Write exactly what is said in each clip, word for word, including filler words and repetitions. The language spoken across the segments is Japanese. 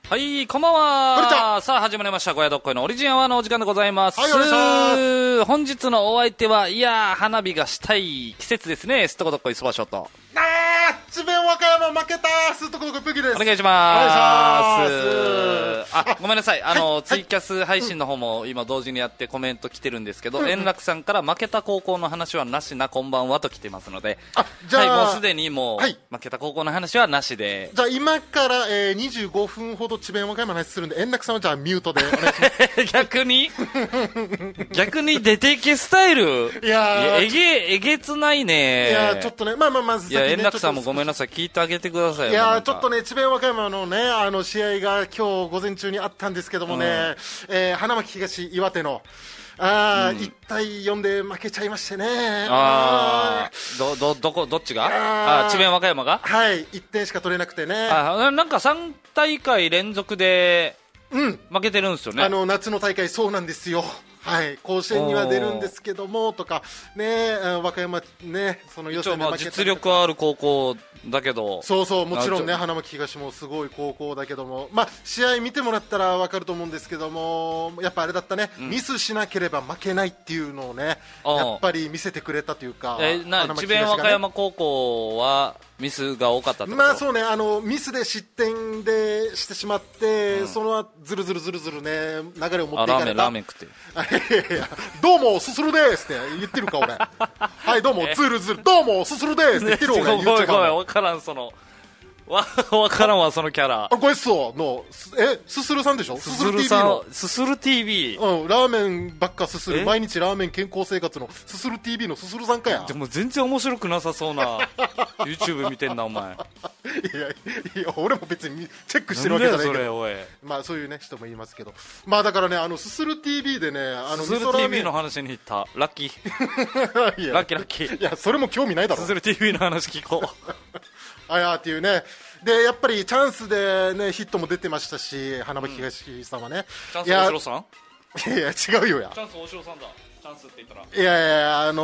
はい、こんばんは。さあ、始まりました。小屋どっこいのオリジンアワーのお時間でございます。 はい、お願いします。 本日のお相手は、いやー、花火がしたい季節ですね。すっとこどっこいそばショット。 あー、智弁和歌山負けた。すっとこどっこいプギです。 お願いします。 お願いします。 あ、ごめんなさい。あの、 はい、 ツイキャス配信の方も今同時にやってコメント来てるんですけど、 うんうん、 円楽さんから負けた高校の話はなしな、こんばんはと来てますので、 あ、じゃあ、 はい、もうすでにもう、 はい、 負けた高校の話はなしで。 じゃあ今から、えー、にじゅうごふんほど智弁和歌山の話するんで、円楽さんはじゃあミュートでお願いします逆に逆に出てけスタイル。 いやー、 えげ、えげつないね。 いやー、ちょっとね、まあまあ、まず先に、ね、 いや、円楽さんもごめんなさい、聞いてあげてくださいよ。 いやー、ちょっとね、智弁和歌山のね、あの試合が今日午前中にあったんですけどもね、うん、えー、花巻東岩手の、あー、うん、いちたいよんで負けちゃいましてね。 あー、ど、ど、どこ、どっちが？あ、智弁和歌山が？ はい、いってんしか取れなくてね。 あ、なんかさんたいかい連続で、うん、負けてるんですよね。 あの、夏の大会そうなんですよ。はい、甲子園には出るんですけどもとかね、和歌山ね、その予選で負けたりとか、 実力ある高校だけど、 そうそう、もちろんね、花巻東もすごい高校だけども、まあ、試合見てもらったら分かると思うんですけども、やっぱあれだったね、うん、ミスしなければ負けないっていうのをね、やっぱり見せてくれたというか、 えな智弁和歌山高校はミスが多かったってこと？ まあそうね、あのミスで失点でしてしまって、うん、その後ずるずるずるずるね、流れを持っていかれた。 ラーメンラーメン食っていやいや、どうもすするですって言ってるか俺はいどうもずるずるどうもすするですって言ってる俺ごめんごめん分からん、そのわ分からんわそのキャラ。 あ、これっすわのえすするさんでしょ。すする ティービー のすする ティービー、 うん、ラーメンばっかすする毎日ラーメン健康生活のすする ティービー のすするさんかや。 でも全然面白くなさそうなYouTube 見てんなお前。 いやいや、俺も別にチェックしてるわけじゃないけど、 それおい、 まあそういうね人もいますけど、まあだからね、あのすする ティービー でね、あのすする ティービー の話に行ったラッキーいやラッキーラッキー。 いや、それも興味ないだろ。 すする ティービー の話聞こうあやーっていうね。でやっぱりチャンスで、ね、ヒットも出てましたし、花巻東さんはね、 うん、チャンス大城さん？ いやいや違うよや、 チャンス大城さんだ。チャンスって言ったら、 いやいや、あの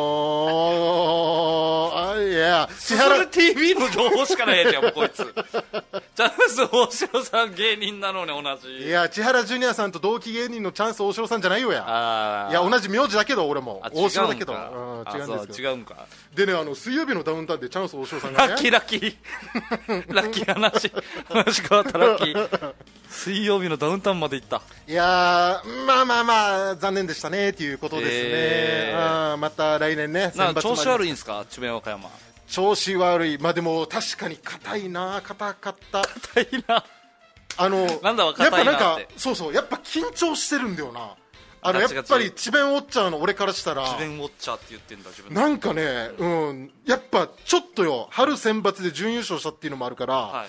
ー、あいやすする ティービー の情報しかないやつやもうこいつ。チャンス大城さん芸人なのに同じ。 いや、千原ジュニアさんと同期芸人のチャンス大城さんじゃないよや。 あ、 いや同じ名字だけど俺も大城だけど、うん、 違うんですけど。違うんか。 でね、あの水曜日のダウンタウンでチャンス大城さんが、ね、 ラッキーラッキーラッキー話話変わったラッキー水曜日のダウンタウンまで行った。 いやー、まあまあまあ残念でしたねということですね、えー、あまた来年ね、 なんか調子悪いんですか智弁和歌山。 調子悪い、まあでも確かに硬いな、硬かった、 硬いな、 あのなんだわ硬いなって。 やっぱなんかそうそう、やっぱ緊張してるんだよな。あのやっぱり智弁ウォッチャーの俺からしたら、 智弁ウォッチャーって言ってんだ自分。 なんかね、うん、やっぱちょっとよ、春選抜で準優勝したっていうのもあるから、はい、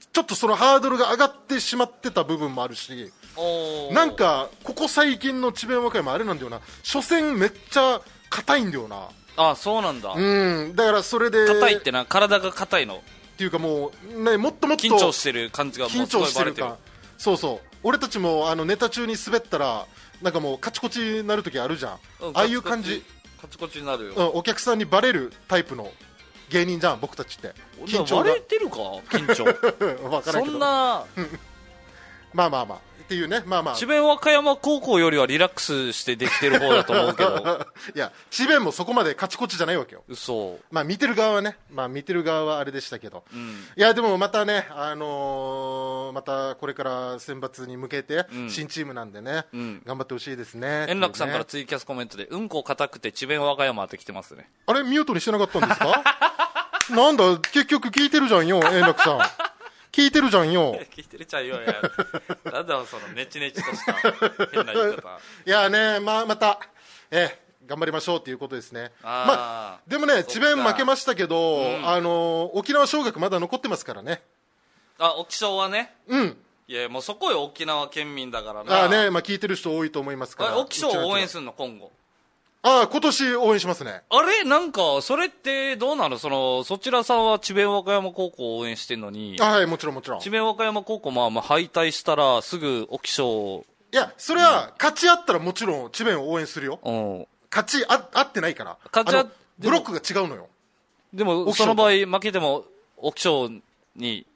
ちょっとそのハードルが上がってしまってた部分もあるし、なんかここ最近の智弁和歌山あれなんだよな、初戦めっちゃ硬いんだよな。 あ、そうなんだ。 うん、だからそれで硬いってな、体が硬いのっていうかもう、ね、もっともっと緊張してる感じがもうすごいバレてる。 そうそう、俺たちもあのネタ中に滑ったらなんかもうカチコチになるときあるじゃん、うん、ああいう感じ、 カチコチになるよ、 うん、お客さんにバレるタイプの芸人じゃん僕たちって。 緊張がバレてるか緊張分からんけど、 そんなまあまあまあっていうね、まあまあ智弁和歌山高校よりはリラックスしてできてる方だと思うけどいや智弁もそこまでカチコチじゃないわけよ。 嘘。 まあ見てる側はね、まあ見てる側はあれでしたけど、うん、いやでもまたね、あのー、またこれから選抜に向けて新チームなんでね、うん、頑張ってほしいですね。 円楽さんからツイキャスコメントでうんこ硬くて智弁和歌山って来てますね。 あれミュートにしてなかったんですかなんだ結局聞いてるじゃんよ円楽さん聞いてるじゃんよ聞いてるじゃんよやなんだそのネチネチとした変な言い方いやね、まあ、またえ頑張りましょうということですね。あ、まあ、でもね智弁負けましたけど、うん、あの沖縄尚学まだ残ってますからね。 あ、沖尚はね、 うん、 いやもうそこよ沖縄県民だからな。 あ、ね、まあ、聞いてる人多いと思いますから。 沖尚を応援するの今後。 ああ、今年応援しますね。 あれなんかそれってどうなの、そのそちらさんは智弁和歌山高校を応援してるのに。 あ、はい、もちろんもちろん。 智弁和歌山高校まあまあ敗退したらすぐ沖尚。 いやそれは勝ち合ったらもちろん智弁を応援するよ、うん、勝ちあ合ってないから勝ちあブロックが違うのよ。 でもその場合負けても沖尚に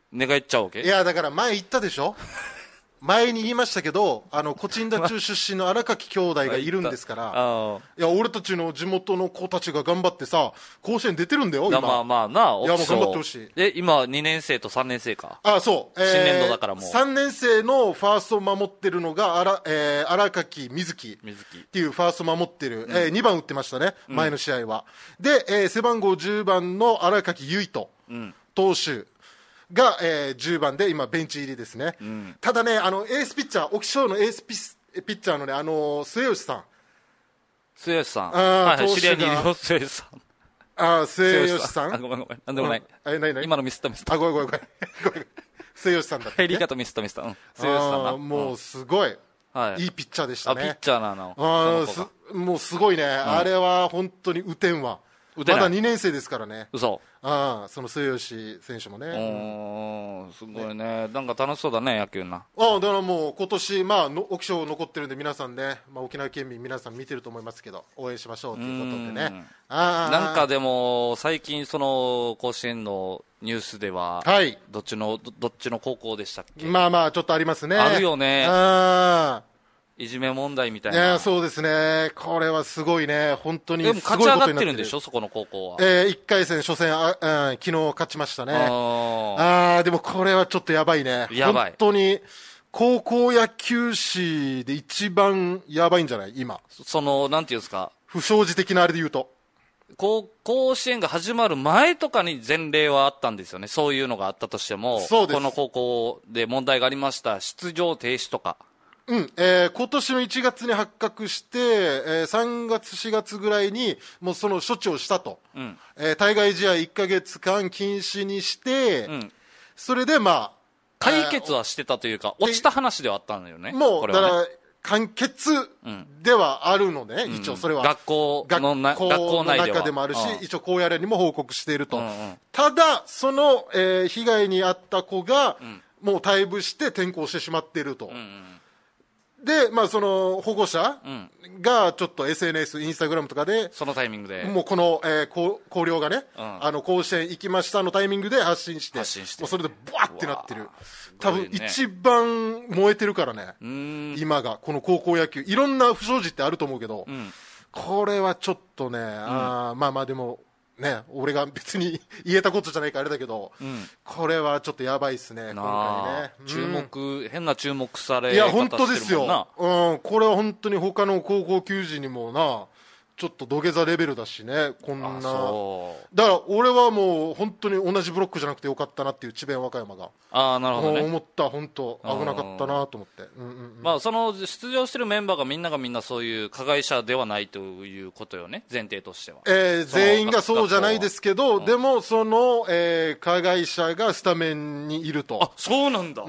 寝返っちゃうわけ？ いやだから前言ったでしょ前に言いましたけど、あのコチンダ中出身の荒垣兄弟がいるんですからいや俺たちの地元の子たちが頑張ってさ甲子園出てるんだよ今。 まあまあな、 いやもう頑張ってほしい。 え今にねん生とさんねん生か。 あそう、 えー、新年度だからもうさんねん生のファーストを守ってるのが荒、えー、荒垣瑞希っていうファースト守ってる、うん、えー、にばん打ってましたね前の試合は、うん、で、えー、背番号じゅうばんの荒垣結人、うん、投手が、えー、じゅうばんで今ベンチ入りですね、うん、ただねあのエースピッチャー沖賞のエースピッチャーのねあの末吉さん末吉さんはいはい知り合いにいるよ末吉さんあ末吉さんあごめんごめんなんでもない、 うん、え何何今のミスったミスったあごめんごめんごめん末吉さんだった、ね、 入り方ミスったミスった、うん、末吉さんなもうすごい、うんはい、いいピッチャーでしたね。 あピッチャーなのあすもうすごいね、うん、あれは本当に打てんわまだにねん生ですからね。 嘘あその末吉選手もねおすごい ね, ねなんか楽しそうだね野球なあだからもう今年まあの沖賞残ってるんで皆さんね、まあ、沖縄県民皆さん見てると思いますけど応援しましょうということでねあなんかでも最近その甲子園のニュースでは、 はい、 どっちの ど, どっちの高校でしたっけ。 まあまあちょっとありますね。 あるよねあいじめ問題みたいな。 いやそうですねこれはすごいね本当にすごいことになってる。 でも勝ち上がってるんでしょそこの高校は。 えー、いっかい戦初戦あ、うん、昨日勝ちましたね。ああでもこれはちょっとやばいね。 やばい本当に高校野球史で一番やばいんじゃない今。 そのなんていうんですか不祥事的なあれで言うと甲子園が始まる前とかに前例はあったんですよね。そういうのがあったとしてもこの高校で問題がありました出場停止とか。 うんえー、今年のいちがつに発覚して、えー、さんがつしがつぐらいにもうその処置をしたと、うんえー、対外試合いっかげつかん禁止にして、うん、それでまあ解決はしてたというか落ちた話ではあったんだよね。 もうこれはねだから完結ではあるのね、うん、一応それは学校のな学校の中でもあるし、うん、一応高野連にも報告していると、うんうん、ただその、えー、被害に遭った子が、うん、もう退部して転校してしまっていると、うんうんでまあ、その保護者がちょっと エスエヌエス、インスタグラムとかでそのタイミングでもうこの、えー、広陵がね、うん、あの甲子園行きましたのタイミングで発信して発信してもうそれでバーってなってる、ね、多分一番燃えてるからね今がこの高校野球いろんな不祥事ってあると思うけど、うん、これはちょっとね、うん、あまあまあでもね、俺が別に言えたことじゃないかあれだけど、うん、これはちょっとやばいですね今回ね、 注目、うん、変な注目されいや本当ですよ、うん、これは本当に他の高校球児にもなちょっと土下座レベルだしねこんなだから俺はもう本当に同じブロックじゃなくてよかったなっていう智弁和歌山があなるほど、ね、 思った本当危なかったなと思って、うんうんうんまあ、その出場してるメンバーがみんながみんなそういう加害者ではないということよね前提としては、 えー、全員がそうじゃないですけど、うん、でもその、えー、加害者がスタメンにいるとあそうなんだ、 うん、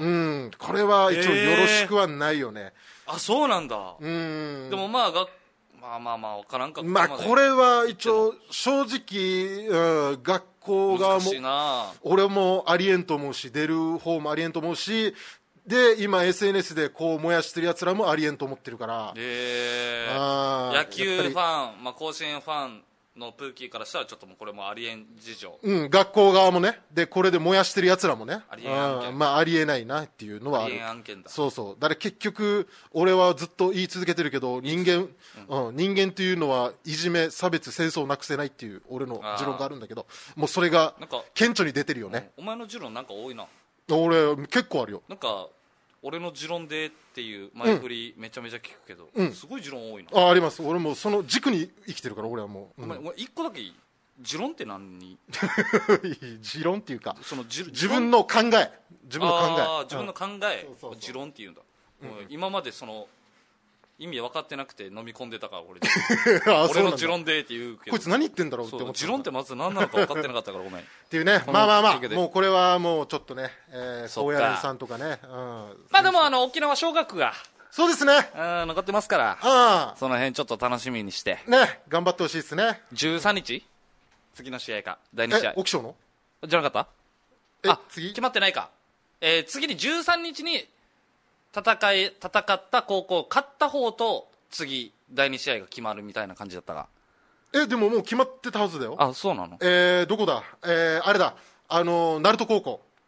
これは一応よろしくはないよね、 えー、あそうなんだうんでもまあ学まあまあまあ分からんかまあこれは一応正直、うん、学校側も俺もありえんと思うし出る方もありえんと思うしで今 エスエヌエス でこう燃やしてるやつらもありえんと思ってるからへー野球ファン、まあ、甲子園ファンのプーキーからしたらちょっともうこれもありえん事情、 うん、学校側もねでこれで燃やしてるやつらもねありえん案件、 まあ、ありえないなっていうのはあるありえん案件だそうそうだから結局俺はずっと言い続けてるけど人間、うんうん、人間っていうのはいじめ差別戦争をなくせないっていう俺の持論があるんだけどもうそれが顕著に出てるよね、 うん、お前の持論なんか多いな俺結構あるよなんか俺の持論でっていう前振りめちゃめちゃ聞くけど、うん、すごい持論多いなああります俺もその軸に生きてるから俺はもう、 うん、お前一個だけいい持論って何持論っていうかその自分の考え自分の考えあ自分の考え、うん、そうそうそう持論っていうんだ、うん、今までその意味分かってなくて飲み込んでたから俺俺の持論でって言うけどこいつ何言ってんだろうって思って持論ってまず何なのか分かってなかったからごめんっていうねまあまあまあもうこれはもうちょっとね、えー、高野連さんとかね、うん、 まあでもあの沖縄尚学がそうですねうん残ってますからあその辺ちょっと楽しみにしてね頑張ってほしいですねじゅうさんにち次の試合かだいに試合え沖賞のじゃなかったえあ次決まってないか、えー、次にじゅうさんにちに戦い戦った高校勝った方と次だいに試合が決まるみたいな感じだったがえでももう決まってたはずだよあそうなのえー、どこだえー、あれだあの鳴門高校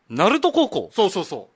ナルト高校。 そうそうそう。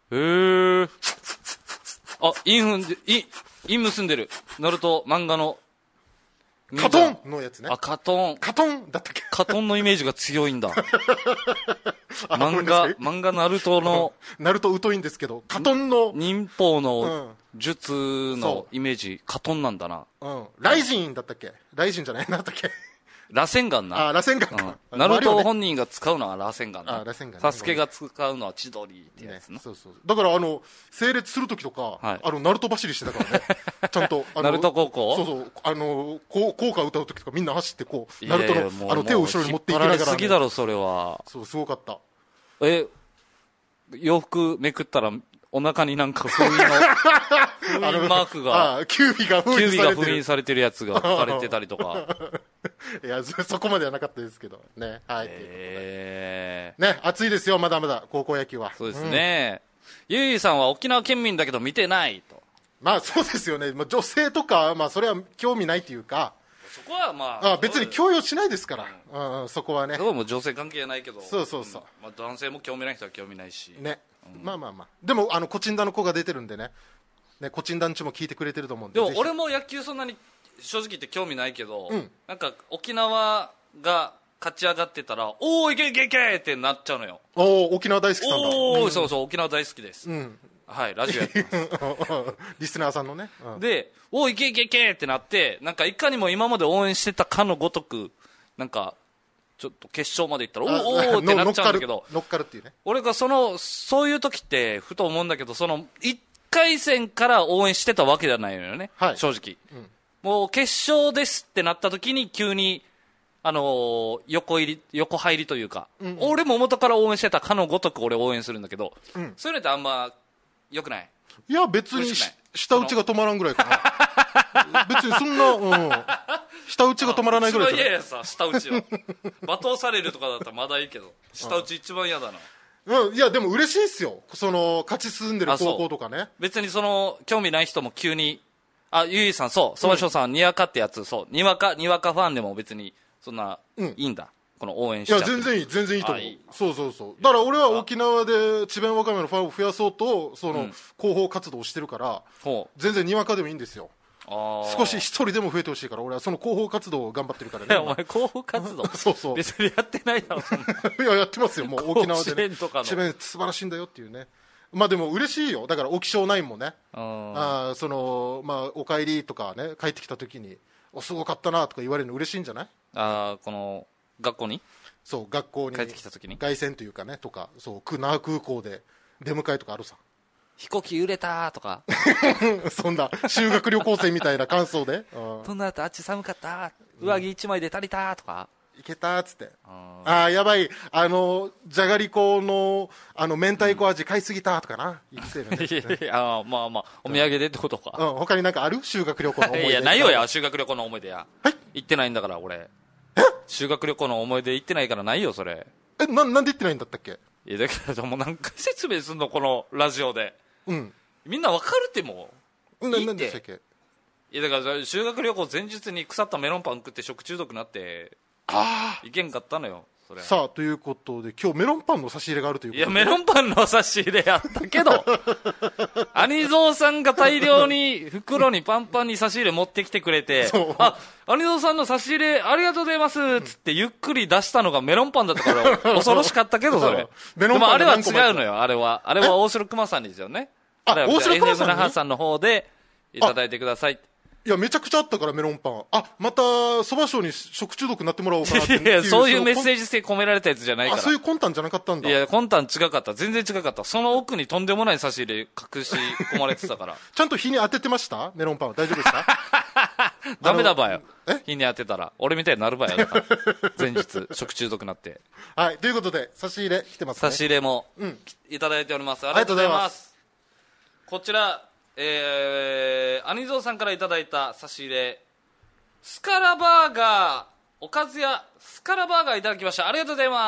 へー。あ、インフンで、イン、イン結んでる。ナルト漫画の。 カトンのやつね。 あ、カトン。 カトンだったっけ。 カトンのイメージが強いんだ。漫画、漫画ナルトの。 ナルト疎いんですけど、カトンの。 忍法の術のイメージ、カトンなんだな。 うん。ライジンだったっけ。ライジンじゃないなんだっけ。 螺旋丸な。 あ、螺旋丸か。 ナルト本人が使うのは螺旋丸な。 あ、螺旋丸。 サスケが使うのは千鳥ってやつな。 そうそう。だからあの、整列するときとか、あの、ナルト走りしてたからね。ちゃんと。 ナルト高校そうそう。あの、校歌歌うときとかみんな走ってこう、ナルトの、あの、手を後ろに持っていきながら。 すぎだろ、それは。 そう、すごかった。 え、洋服めくったら、お腹になんか封印の、封印マークが、 キュービが封印されてる。 キュービが封印されてるやつが書かれてたりとか。 いや、そこまではなかったですけど。ね。はい。えー、ね、暑いですよ、まだまだ、高校野球は。 そうですね。うん、ゆいさんは沖縄県民だけど見てないと。 まあ、そうですよね。まあ、女性とか、まあ、それは興味ないというか、 そこはまあ、 あ別に強要しないですから、うんうん、そこはね。 そこも女性関係ないけど、 そうそうそう。 うん、まあ、男性も興味ない人は興味ないし。 ね。うん、まあまあまあ。でも、あの、コチンダの子が出てるんでね。ね、コチンダンチも聞いてくれてると思うんで。 でも、俺も野球そんなに正直言って興味ないけど、 うん、 なんか沖縄が勝ち上がってたら、おお、いけいけいけってなっちゃうのよ。 おお、沖縄大好きさんだ。 おお、 うん、 そうそう、沖縄大好きです。 うん。 はい、ラジオやってます。 リスナーさんのね。 うん、で、おお、いけいけいけってなって、なんかいかにも今まで応援してたかのごとく、なんか、ちょっと決勝まで行ったら、おおーってなっちゃうんだけど、 乗っかるっていうね。 俺がその、そういう時って、ふと思うんだけど、その、いっかい戦から応援してたわけじゃないのよね、はい、正直、うん。もう決勝ですってなった時に、急に、あのー、横入り、横入りというか、うんうん、俺も元から応援してたかのごとく俺応援するんだけど、うん、そういうのってあんま、良くない？ いや、別に、舌打ちが止まらんぐらいかな。別にそんな、うん。舌打ちが止まらないぐらい一番嫌やさ、舌打ちは。罵倒されるとかだったらまだいいけど、舌打ち一番嫌だな。 うん、いや、でも嬉しいっすよ。その、勝ち進んでる高校とかね。 別にその、興味ない人も急に、あ、ゆいさん、そう、そばしょうさん、にわかってやつ、そう、にわか、にわかファンでも別に、そんな、うん、いいんだ。この応援しちゃって。 いや、全然いい、全然いいと思う。いいそうそうそう。だから俺は沖縄で智弁和歌山のファンを増やそうと、その、うん、広報活動をしてるから、全然にわかでもいいんですよ。少し一人でも増えてほしいから、俺はその広報活動を頑張ってるからね。 お前広報活動そうそう。 別にやってないだろ。 いや、やってますよ、もう沖縄で、ね。 智弁素晴らしいんだよっていうね。まあでも嬉しいよ。だから沖湘南もね、ああその、まあお帰りとかね、帰ってきた時に、お、すごかったなとか言われるの嬉しいんじゃない？ ああ、この、学校にそう、学校に。 帰ってきた時に凱旋というかね、とか、そう、那覇空港で出迎えとかあるさ。 飛行機揺れたとかそんな修学旅行生みたいな感想でそんな後あっち寒かった上着一枚で足りたとかいけたっつってああやばいあのじゃがりこのあの明太子味買いすぎたとかな言ってるね、 ね、あまあまあお土産でってことか、 うん、他になんかある修学旅行の思い出いやないよや修学旅行の思い出や、 はい、 行ってないんだから俺え修学旅行の思い出行ってないからないよそれえな, なんで行ってないんだったっけいやだからもう何回説明すんのこのラジオでうんみんなわかるってもういいって何でしたっけいやだから修学旅行前日に腐ったメロンパン食って食中毒になってああいけんかったのよそれさあということで今日メロンパンの差し入れがあるということでいやメロンパンの差し入れやったけどアニゾーさんが大量に袋にパンパンに差し入れ持ってきてくれてあアニゾーさんの差し入れありがとうございますっつってゆっくり出したのがメロンパンだったから恐ろしかったけどそれメロンパンでもあれは違うのよあれはあれは大城熊さんですよねあ大城熊さんにエフエム 那覇さんの方でいただいてくださいいやめちゃくちゃあったからメロンパンあまたそば賞に食中毒になってもらおうかなっていういやそういうメッセージ性込められたやつじゃないからあそういう魂胆じゃなかったんだいや魂胆違かった全然違かったその奥にとんでもない差し入れ隠し込まれてたからちゃんと日に当ててましたメロンパンは大丈夫ですかダメだばよ日に当てたら俺みたいになるばよだから前日食中毒になってはいということで差し入れ来てますね差し入れも、うん、いただいておりますありがとうございますこちらえー、アニゾーさんからいただいた差し入れスカラバーガーおかずやスカラバーガーいただきましたありがとうござい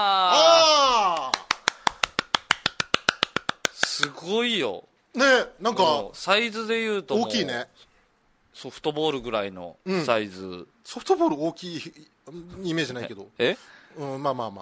ますすごいよねなんかサイズでいうと大きいねソフトボールぐらいのサイズ、うん、 ソフトボール大きいイメージないけどえ、 うん、まあまあまあまあ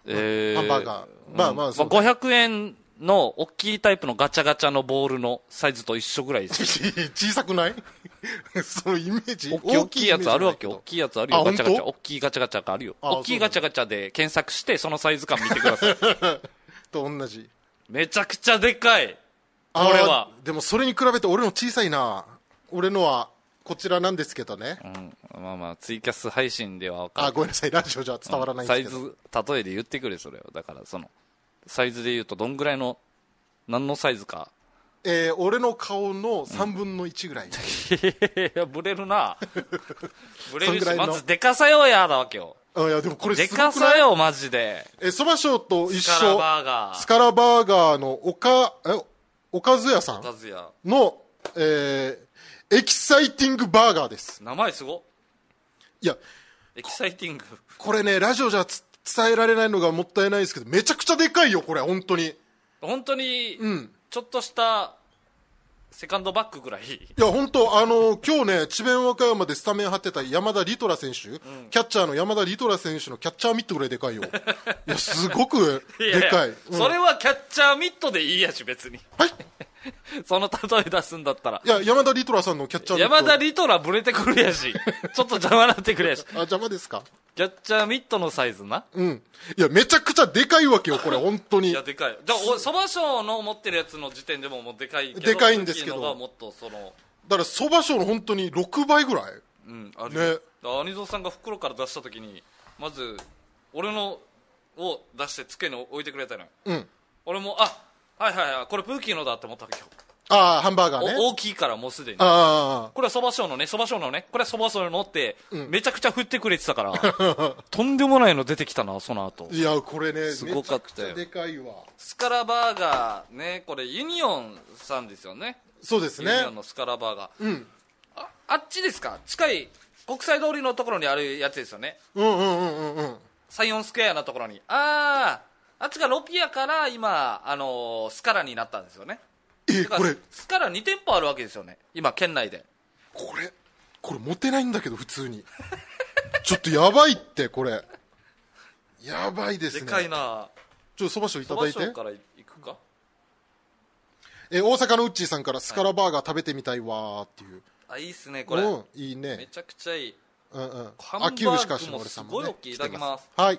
えー、 ハンバーガー、まあまあそう、 まあ、ごひゃくえんの大きいタイプのガチャガチャのボールのサイズと一緒ぐらいです小さくないそのイメージ大きい大きいやつあるわけよ。大きいやつあるよ。ガチャガチャ。大きいガチャガチャがあるよ。大きいガチャガチャで検索してそのサイズ感見てくださいと同じ。 めちゃくちゃでかいこれは。 でもそれに比べて俺の小さいな。俺のはこちらなんですけどね、 うん、まあまあツイキャス配信では分かる。 あ、ごめんなさい、ラジオじゃ伝わらないんですけど、 うん、サイズ例えで言ってくれそれを。だからそのサイズで言うとどんぐらいの何のサイズか。 えー、俺の顔のさんぶんのいちぐらい、うん、 いやブレるなブレるし、まずでかさよやだわけよ。 あ、いやでもこれすごくない？ でかさよマジで。 えそば賞と一緒。 スカラバーガースカラバーガーのおかえおかず屋さんの、えー、エキサイティングバーガーです。 名前すご。 いやエキサイティングこれねラジオじゃ伝えられないのがもったいないですけど、めちゃくちゃでかいよこれ。本当に本当に、 うん、 ちょっとしたセカンドバッグぐらい。いや本当あの今日ね智弁和歌山でスタメン張ってた山田リトラ選手、うん、キャッチャーの山田リトラ選手のキャッチャーミットぐらいでかいよいやすごくでかい。いやいや、 うん、それはキャッチャーミットでいいやし別に。 はいその例え出すんだったら。 いや山田リトラさんのキャッチャーミット。 山田リトラブレてくるやしちょっと邪魔なってくるやしあ邪魔ですか。 キャッチャーミットのサイズな。 うんいやめちゃくちゃでかいわけよこれ本当に。 いやでかい。じゃあそば賞の持ってるやつの時点でももうでかいけど、 でかいんですけど、 がもっとそのだからそば賞の本当にろくばいぐらい。 うんあるね。 アニゾーさんが袋から出した時にまず俺のを出して机に置いてくれたのよ。 うん俺もあはいはいはいこれプーキーのだって思ったわけよ。 ああハンバーガーね。 大きいからもうすでに。 ああこれはそば賞のねそば賞のねこれはそば賞のって、うん、めちゃくちゃ振ってくれてたからとんでもないの出てきたなその後。 いやこれねすごかったよ。 めちゃくちゃでかいわ。 スカラバーガーねこれユニオンさんですよね。 そうですねユニオンのスカラバーガー、 うん、 あ, あっちですか。近い国際通りのところにあるやつですよね。 うんうんうんうんうんサイオンスクエアのところに。あああっちがロピアから今、あのー、スカラになったんですよね。 えこれスカラに店舗あるわけですよね今県内で。 これこれ持てないんだけど普通にちょっとやばいってこれやばいですね。 でかいな。 ちょっとそば賞いただいて。 そば賞からいくか。 え大阪のウッチーさんからスカラバーガー食べてみたいわっていう、 はい、あいいっすねこれ、 うん、いいねめちゃくちゃいい。 うんうんハンバーグもすごい大きい。いただきます。 はい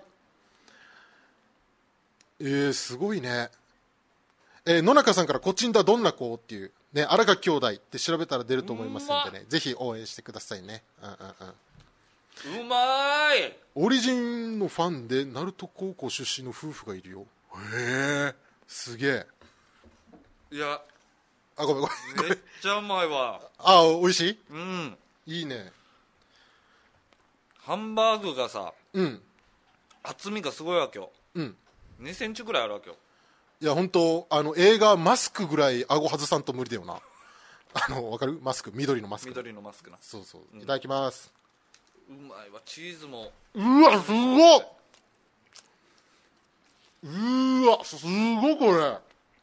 えー、すごいね。えー、野中さんからコチンダどんな子っていうね荒垣兄弟って調べたら出ると思いますのでねぜひ応援してくださいね。うんうんうんうまい。 オリジンのファンで鳴門高校出身の夫婦がいるよ。へえすげえ。 いやあごめんごめんめっちゃうまいわ。 あ美味しい。 うんいいね。 ハンバーグがさ、 うん、 厚みがすごいわけよ。 うんにセンチぐらいあるわけよ。 いや本当あの映画マスクぐらい顎外さんと無理だよな。あの分かるマスク緑のマスク。 緑のマスクな。 そうそう、うん、いただきます。 うまいわ。チーズもうわすごっ。うわすごこれ。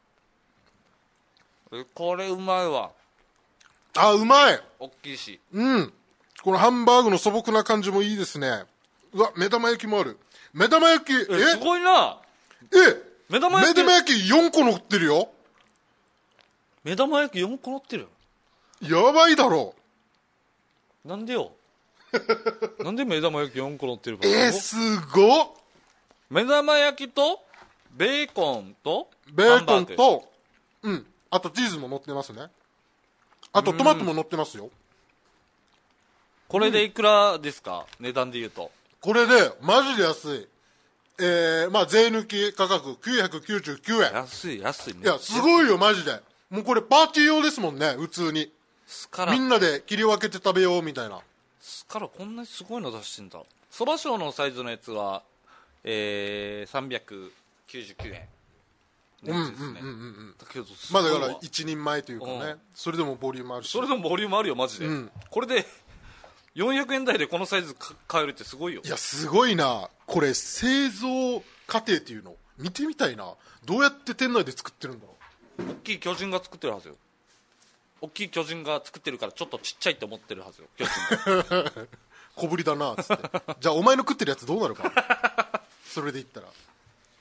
えこれうまいわ。 あうまい。 大きいし。 うんこのハンバーグの素朴な感じもいいですね。うわ目玉焼きもある。目玉焼きえすごいな。 え目玉焼き目玉焼きよんこ乗ってるよ。 目玉焼きよんこ乗ってる。 やばいだろ。 なんでよなんで目玉焼きよんこ乗ってるか。 えー、すごっ。 目玉焼きとベーコンとベーコンとうんあとチーズも乗ってますね。あとトマトも乗ってますよ。 これでいくらですか、うん、値段で言うと。 これでマジで安い。えー、まあ税抜き価格きゅうひゃくきゅうじゅうきゅうえん。 安い安いね。 いやすごいよマジで。もうこれパーティー用ですもんね普通に。 スカラみんなで切り分けて食べようみたいな。 スカラこんなにすごいの出してんだ。そば賞のサイズのやつは、えー、さんびゃくきゅうじゅうきゅうえんのやつですね。だけどすごいわ。まあだから一人前というかね、うん、それでもボリュームあるし。 それでもボリュームあるよマジで、うん、これでよんひゃくえん台でこのサイズ買えるってすごいよ。 いやすごいな。これ製造過程っていうの見てみたいな。どうやって店内で作ってるんだろう。 大きい巨人が作ってるはずよ。大きい巨人が作ってるからちょっとちっちゃいって思ってるはずよ巨人が小ぶりだなっつってじゃあお前の食ってるやつどうなるかそれで言ったら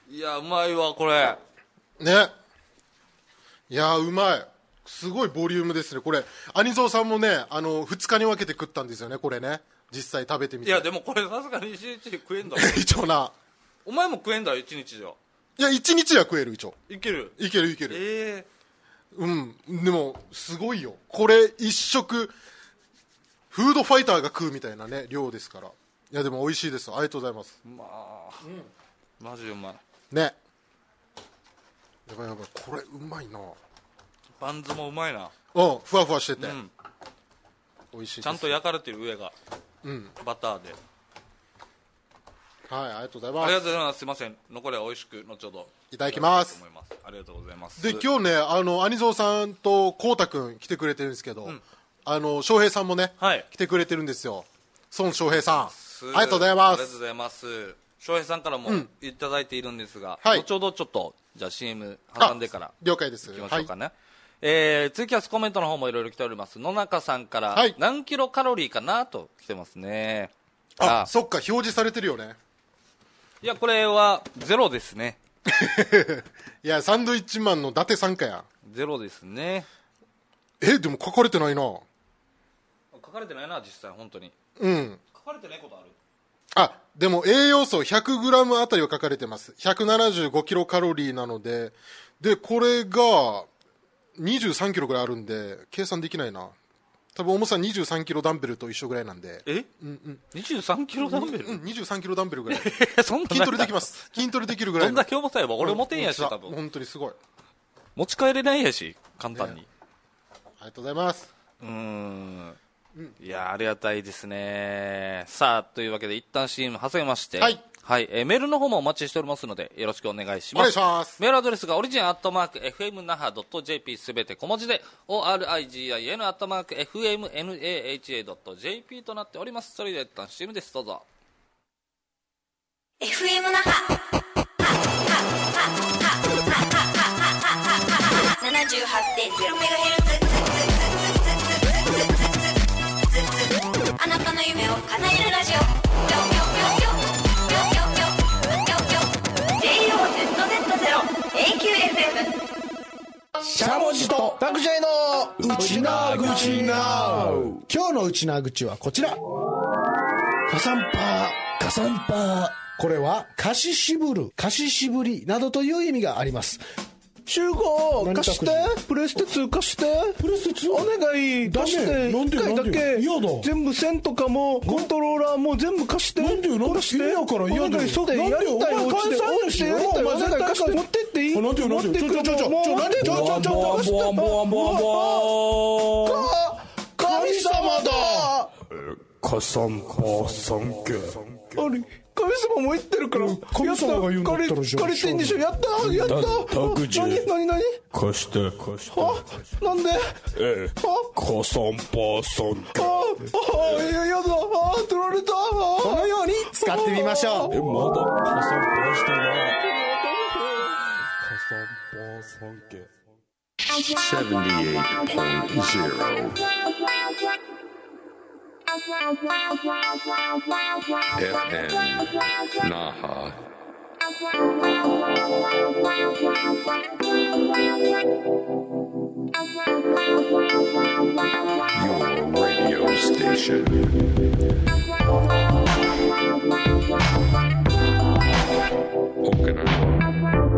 いやうまいわこれね。いやうまい。すごいボリュームですねこれ。兄蔵さんもねあのふつかに分けて食ったんですよねこれね。実際食べてみて。 いやでもこれさすがにいちにちで食えんだろ一応な。 お前も食えんだよいちにちじゃ。 いやいちにちは食える。一応いけるいけるいける。 ええー、うんでもすごいよこれ一食フードファイターが食うみたいなね量ですから。いやでも美味しいです。ありがとうございます。 まあ、うん、マジでうまいね。やばいやばいこれうまいな。 バンズもうまいな。 うんふわふわしてて、うん、美味しいです。 ちゃんと焼かれてる上が、 うん、 バターで。 はいありがとうございます。 ありがとうございます。すいません残りは美味しく後ほどいただきます。 ありがとうございます。 で今日ねあの兄蔵さんとこうたくん来てくれてるんですけど、うん、あの翔平さんもね、はい、来てくれてるんですよ。孫翔平さんありがとうございます。 ありがとうございます。翔平さんからもいただいているんですが、 うん、 後ほどちょっとじゃあ シーエム 挟んでから了解ですいきましょうかね、はい。えー、ツイキャスコメントの方もいろいろ来ております。野中さんから、はい、何キロカロリーかなと来てますね。 ああそっか表示されてるよね。 いやこれはゼロですねいやサンドイッチマンの伊達さんかや。 ゼロですね。 えでも書かれてないな。 書かれてないな実際本当に。 うん書かれてないことある。 あでも栄養素 ひゃくグラム あたりは書かれてます。ひゃくななじゅうごキロカロリーなので、でこれがにじゅうさんキロぐらいあるんで計算できないな。多分重さにじゅうさんキロダンベルと一緒ぐらいなんで。 え、うんうん、にじゅうさんキロダンベル、 うん、にじゅうさんキロダンベルぐらいそんな筋トレできます。筋トレできるぐらいの。 どんだけ重たいわ。俺持てんやし、うん、多分本当にすごい持ち帰れないやし簡単に、 ね、ありがとうございます。 うーん、うん、いやありがたいですね。さあというわけで一旦 シーエム 挟みまして、はいはい、えー、メールの方もお待ちしておりますのでよろしくお願いします。 お願いします。 メールアドレスがオリジンアットマーク エフエムナハドットジェーピー すべて小文字で オーアールアイジーアイエヌ アットマーク エフエムナハドットジェーピー となっております。それでは一旦 シーエム です。どうぞ。 エフエム 那覇 ななじゅうはちてんゼロメガヘルツ あなたの夢を叶えるラジオしゃもじとタクジャイのうちなぐちな。今日のうちなぐちはこちら。カサンパーカサンパー。これは貸し渋る貸し渋りなどという意味があります。集合貸してプレステツー貸してプレステツーお願い貸していっかいだけ全部線とかもコントローラーも全部貸してなんでよなんで嫌やから嫌だよそうでやりたいお家でお家でやりたいお願い貸して持ってっていい持ってくるもう持ってちょちょちょちょちょちょちょ貸して神様だカサンパさんけあれ神様も言ってるから神様が言うんだったらじゃあ借りてんでしょやったやった何何何貸して貸してはなんでええカサンパさんけああいややだあ取られたこのように使ってみましょう。 えまだカサンパしてないカサンパさんけセブンティーエイトポイントゼロエフエム Naha Your radio station Okinawa。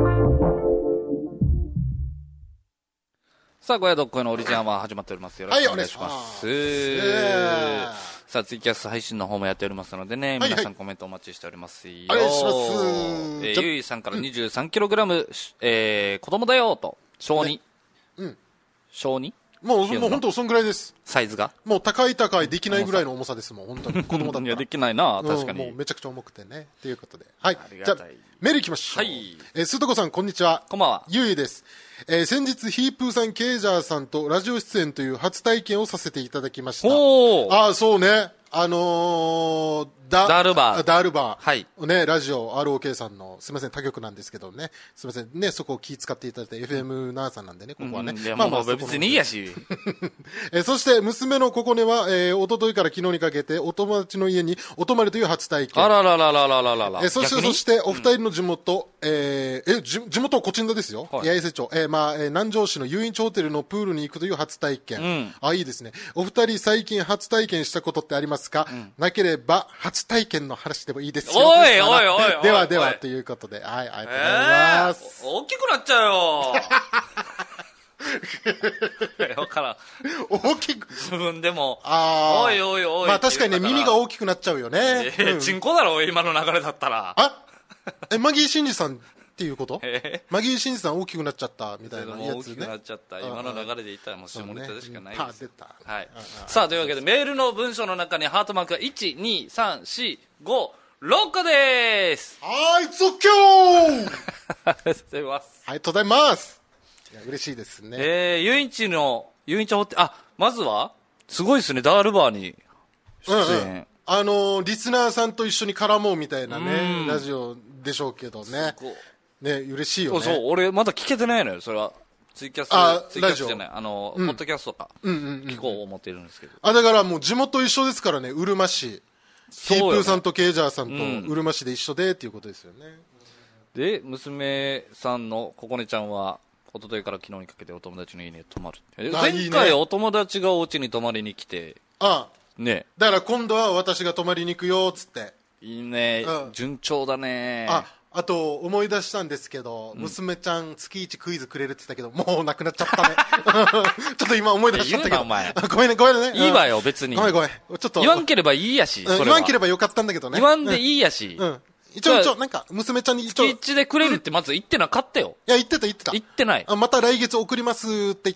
さあごやどっこいのオリジナルは始まっております。よろしくお願いします、はい、えー、さあツイキャス配信の方もやっておりますのでね、はいはい、皆さんコメントお待ちしておりますよ。 お願いします。 えー、ゆいさんから にじゅうさんキログラム、うん、えー、子供だよと小に、 うん、 小にもうもう本当そんぐらいです。 サイズがもう高い高いできないぐらいの重さですもん本当に子供だったらいやできないな確かに、 うん、もうめちゃくちゃ重くてねということで、はい、じゃあメールいきましょう。はい、えー、すーとこさんこんにちは。 こんばんは。 ゆいです。えー、先日ヒープーさんケイジャーさんとラジオ出演という初体験をさせていただきました。 おああそうねあのー、ダダールバーダールバー、 はいね、ラジオ アールオーケー さんのすみません他局なんですけどね、すみませんね、そこを気遣っていただいて エフエム ナーさんなんでね、ここはね、 うんいやまあまあもう別にいいやしえそして娘のここねは、えー、一昨日から昨日にかけてお友達の家にお泊まりという初体験。 あららららららららえー、そしてそしてお二人の地元、うん、えー、え地地元コチンダですよ、はい、八重瀬町、えーまあえー、南城市の遊園地ホテルのプールに行くという初体験、うん、あいいですね。お二人最近初体験したことってありますか？うん、なければ初体験の話でもいいですよ。 おいおいおいおいではではということで、はい、ありがとうございます。 えー、大きくなっちゃうよわからん。 大きく自分でもあおいおいおい、 まあ確かにね、耳が大きくなっちゃうよね。 えーうん、チンコだろ今の流れだったら。 あえマギー真司さんっていうこと？えー、マギー真司さん大きくなっちゃったみたいなやつね。 大きくなっちゃった今の流れで言ったらもう下ネタでしかないです、 ね、うん、 はい、さあというわけでメールの文章の中にハートマークがいちにさんしごろっこです。 はい、つっきょーありがとうございます。 ありがとうございます。いや嬉しいですね。 えー、遊園地の遊園地ホテル、あまずはすごいですね、ダールバーに出演、うんうん、 あのー、リスナーさんと一緒に絡もうみたいなねラジオでしょうけどね、ね嬉しいよね。 そう俺まだ聞けてないのよそれは。ツイキャスあツイキャスじゃないあの、うん、ポッドキャストか、うんうんうん、聞こう思ってるんですけど、 あだからもう地元一緒ですからね、うるま市ヒープーさんとケイジャーさんとうるま市で一緒でっていうことですよね、 うん、で娘さんのここねちゃんは一昨日から昨日にかけてお友達の家に泊まる。前回お友達がお家に泊まりに来て、 ああね、 だから今度は私が泊まりに行くよっつって。いいね、うん、順調だね。 ああと思い出したんですけど、うん、娘ちゃん月一クイズくれるって言ったけどもうなくなっちゃったねちょっと今思い出しちゃったけど。 お前ごめんねごめんね。 いいわよ別に。 ごめんごめん。ちょっと言わんければいいやし。 それは言わんければよかったんだけどね。 言わんでいいやし。うん、うん一応一応なんか娘ちゃんに一応月一でくれるってまず言ってなかったよ。 いや言ってた言ってた。 言ってない。 あまた来月送りますって言って、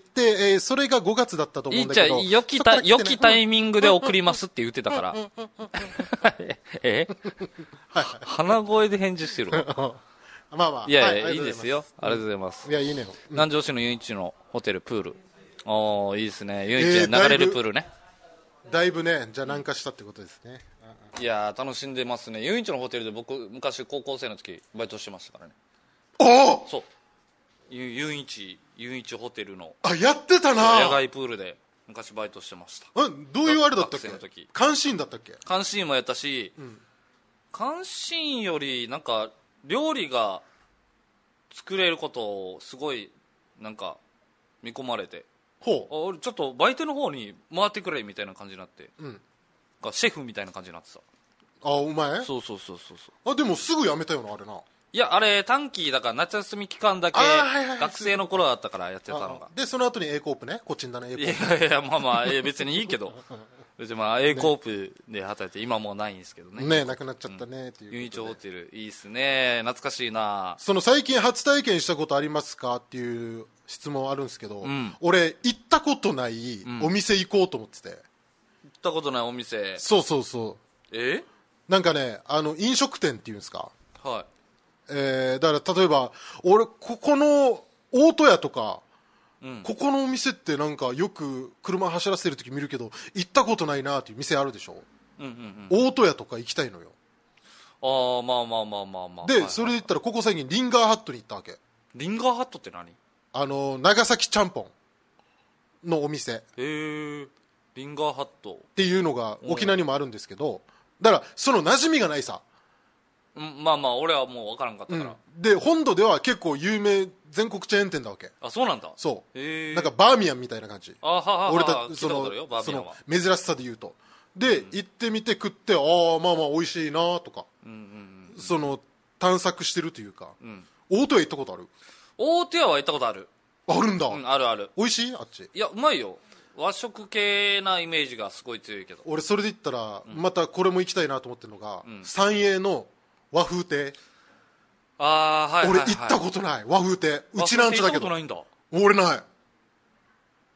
えー、それがごがつだったと思うんだけど。 いいじゃ良きた良きタイミングで送りますって言ってたから。え？鼻声で返事してるわ。 まあまあ。 いやいや、はい、いいですよ。ありがとうございます。 いやいいね。 南城市の遊園地のホテルプール。おーいいですね。遊園地で流れるプールね。 だいぶねじゃあ南下したってことですね。 いやー楽しんでますね。遊園地のホテルで僕昔高校生の時バイトしてましたからね。 ああそう遊園地遊園地ホテルのあやってたな。 野外プールで昔バイトしてました。 あどういうあれだったっけ？監視員だったっけ？ 監視員もやったし、うん、監視員よりなんか料理が作れることをすごいなんか見込まれて、 ほうあ俺ちょっとバイトの方に回ってくれみたいな感じになって、うん、シェフみたいな感じになってさ。 あお前そうそうそうそうあでもすぐ辞めたよなあれな。 いやあれ短期だから夏休み期間だけ学生の頃だったからやってたのが。 でその後に A コープねこっちんだね A コープ。いやいやまあまあ別にいいけど別にまあ A コープで働いて今もうないんですけどね。 ねなくなっちゃったね、うん、っていう。 遊園地ホテルいいっすね懐かしいな。 その最近初体験したことありますかっていう質問あるんですけど、うん、俺行ったことないお店行こうと思ってて、うん、行ったことないお店。 そうそうそうえなんかねあの飲食店っていうんですか、 はいえー、だから例えば俺ここの大戸屋とか、うん、ここのお店ってなんかよく車走らせてる時見るけど行ったことないなっていう店あるでしょ、うんうんうん、大戸屋とか行きたいのよ。 ああまあまあまあまあまあで、はいはい、それで言ったらここ最近リンガーハットに行ったわけ。 リンガーハットって何？ あの長崎ちゃんぽんのお店。へえリンガーハットっていうのが沖縄にもあるんですけど、だからその馴染みがないさ。 まあまあ俺はもう分からんかったから、 うん、で本土では結構有名全国チェーン店だわけ。 あそうなんだ。 そうへなんかバーミヤンみたいな感じ。 あははは俺たそのその珍しさで言うとで、うん、行ってみて食ってああまあまあ美味しいなとか、うんうんうん、その探索してるというか、うん、大戸屋行ったことある？ 大戸屋は行ったことある。 あるんだ、 うん、あるある。 美味しい？あっちいやうまいよ。和食系なイメージがすごい強いけど俺それで言ったら、うん、またこれも行きたいなと思ってるのが、うん、三栄の和風亭。 あーはいはい、はい、 俺行ったことない和風亭。うちなんちゅだけど。 和風亭行ったことないんだ。 俺ない。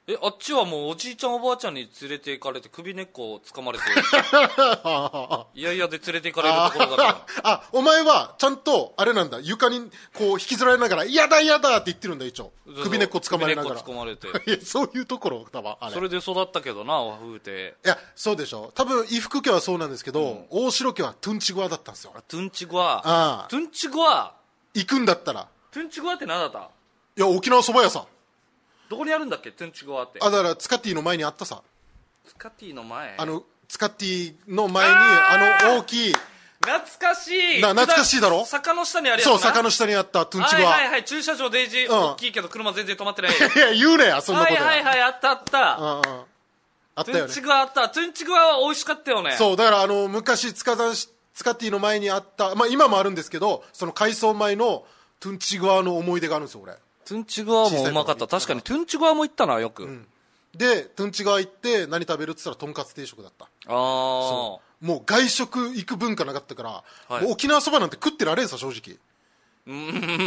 え、あっちはもうおじいちゃんおばあちゃんに連れて行かれて首根っこを掴まれていやいやで連れて行かれるところだから。 あ、お前はちゃんとあれなんだ、床にこう引きずられながら嫌だ嫌だって言ってるんだ一応。首根っこ掴まれながら。 首根っこ掴まれていやそういうところだわあれ。 それで育ったけどな和風亭。 いやそうでしょ。多分伊福家はそうなんですけど、うん、大城家はトゥンチグワだったんですよ。 トゥンチグワ。 ああトゥンチグワ行くんだったら。 トゥンチグワって何だった？ いや沖縄そば屋さん。 どこにあるんだっけトゥンチグワって。 あ、だからツカティの前にあったさ。 ツカティの前、 あのツカティの前にあの大きい、 懐かしい。 な懐かしいだろ。 坂の下にあるやつな。 そう坂の下にあったトゥンチグワ。 はいはいはい、駐車場デイジー、うん、大きいけど車全然止まってない。 いや言うねやそんなこと。 はいはいはい、あったあった、 うんうん、あったよね。 トゥンチグワあった。トゥンチグワは美味しかったよね。 そうだからあの昔ツカザンツカティの前にあった、まあ今もあるんですけど、その改装前のトゥンチグワの思い出があるんですよ俺。 トゥンチグワもうまかった。確かにトゥンチグワも行ったなよく、うん、 でトゥンチグワ行って何食べるって言ったらとんかつ定食だった。ああ、もう外食行く文化なかったから、はい、もう沖縄そばなんて食ってられんさ正直。うん、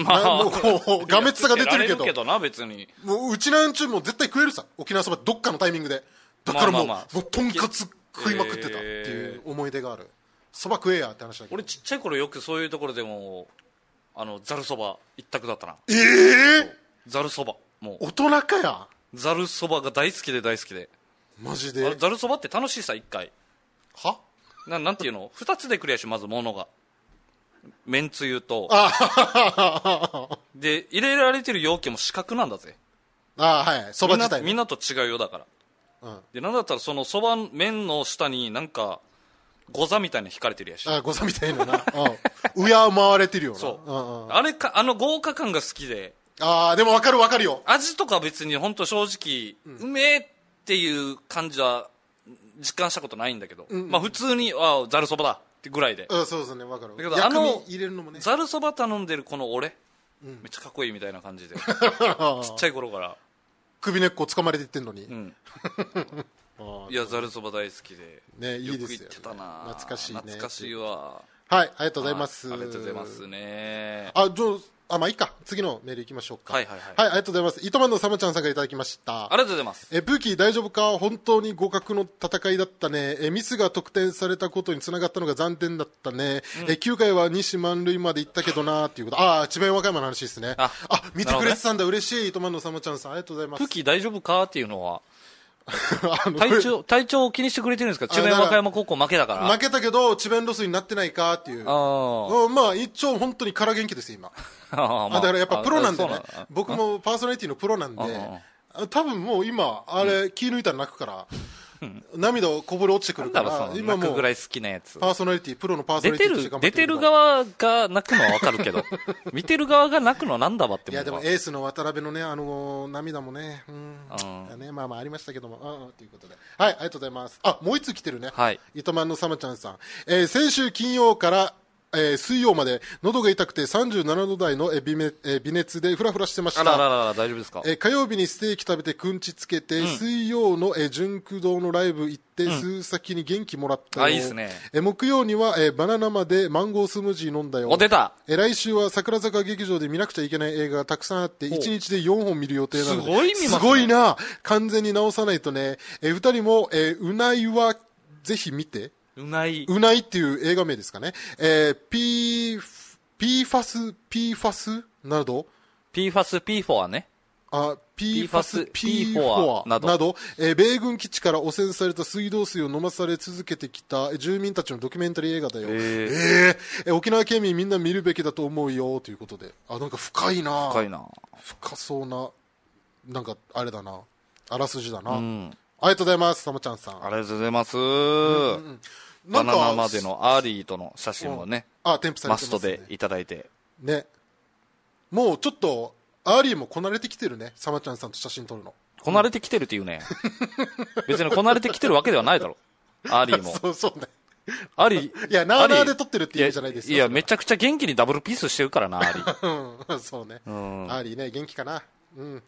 まあもうがめつさが出てるけど、 けどな別にもううちなんちゅうも絶対食えるさ沖縄そばどっかのタイミングで。だからもう、まあまあまあ、もうとんかつ食いまくってたっていう思い出がある。そば食えやって話だけど、 俺ちっちゃい頃よくそういうところでもあのざるそば一択だったな。 ええー、 ざるそばもう大人かや。 ざるそばが大好きで大好きで。 マジでざるそばって楽しいさ。一回はな、なんていうの二つでクリアし、まずものがめんつゆとで入れられてる容器も四角なんだぜ。 ああはい、そば自体みんなと違うよだから、うん、でなんだったらそのそば麺の下になんかゴザみたいな引かれてるやし。 あ、ゴザみたいなな。うん、上回われてるよな。 そう、うんうん、あれか、あの豪華感が好きで。 ああでも分かる分かるよ。 味とか別に本当正直、うん、うめえっていう感じは実感したことないんだけど、うんうん、まあ普通にあざるそばだってぐらいで。 うん、そうですね、分かる。 だけどあのざるそば頼んでるこの俺、うん、めっちゃかっこいいみたいな感じでちっちゃい頃から首根っこ掴まれていってんのに、うん、 いやざるそば大好きで、 ね、いいですよね、 よく行ってたな。 懐かしいね。 懐かしいわ。 はい、ありがとうございます。 ありがとうございますね。 あ、じゃあ、まあいいか、次のメールいきましょうか。 はいはいはい、 はい、ありがとうございます。糸満のサマちゃんさんがいただきました。 ありがとうございます。 えブーキー大丈夫か。本当に互角の戦いだったね。えミスが得点されたことにつながったのが残念だったね、うん、えきゅうかいは西満塁まで行ったけどなっていうこと。ああ、智弁和歌山の話ですね。ああ、見てくれてたんだ、ね、嬉しい。糸満のサマちゃんさんありがとうございます。 ブーキー大丈夫かっていうのは体調体調を気にしてくれてるんですか。智弁和歌山高校負けたから。 負けたけど智弁ロスになってないかっていう。あ、まあ一応本当に空元気ですよ今。あ、まあ、だからやっぱプロなんでね、僕もパーソナリティのプロなんで、多分もう今あれ、うん、気抜いたら泣くから涙をこぼれ落ちてくるから、 今もうぐらい好きなやつパーソナリティプロのパーソナリティとして頑張ってる。 出てる側が泣くのは分かるけど見てる側が泣くのはなんだばって。 いやでもエースの渡辺のねあの涙もね、うん、ね、まあまあありましたけども、ああということで、はい、ありがとうございます。あ、もう一つ来てるね、はい、糸満のサマちゃんさん、えー、先週金曜からえー、水曜まで喉が痛くてさんじゅうななど台の、えー、微, めえー、微熱でフラフラしてました。 あらららら、大丈夫ですか。 えー、火曜日にステーキ食べてくんちつけて、うん、水曜の、えー、純駆動のライブ行って、うん、数先に元気もらったよ。 あ、いいですね。 えー、木曜には、えー、バナナまでマンゴースムージー飲んだよ。 お、出た。 えー、来週は桜坂劇場で見なくちゃいけない映画がたくさんあっていちにちでよんほん見る予定なので、 すごい見ますね。 すごいな。完全に直さないとね。えー、ふたりも、えー、うないはぜひ見て。 うない。 うないっていう映画名ですかね。えー、ピー、ピーファス、ピーファスなど。 ピーファス、ピーフォアね。 あ、ピーファス、ピーフォアなど。など、えー、米軍基地から汚染された水道水を飲まされ続けてきた住民たちのドキュメンタリー映画だよ。えー、えー、えー、沖縄県民みんな見るべきだと思うよということで。あ、なんか深いな。 深いな。 深そうな、なんかあれだな。あらすじだな。うん、ありがとうございます、サマちゃんさん。 ありがとうございます。うんうん、バナナまでのアーリーとの写真をね、 うん、あ、添付されてますね、 マストでいただいてね。もうちょっとアーリーもこなれてきてるね、サマちゃんさんと写真撮るの。 こなれてきてるっていうね別にこなれてきてるわけではないだろアーリーも。 そうそうね、 アーリー、 いやなあなあで撮ってるっていう意味じゃないですか。 いや、いやめちゃくちゃ元気にダブルピースしてるからなアーリーうん、そうね、うん、アーリーね元気かな。うん、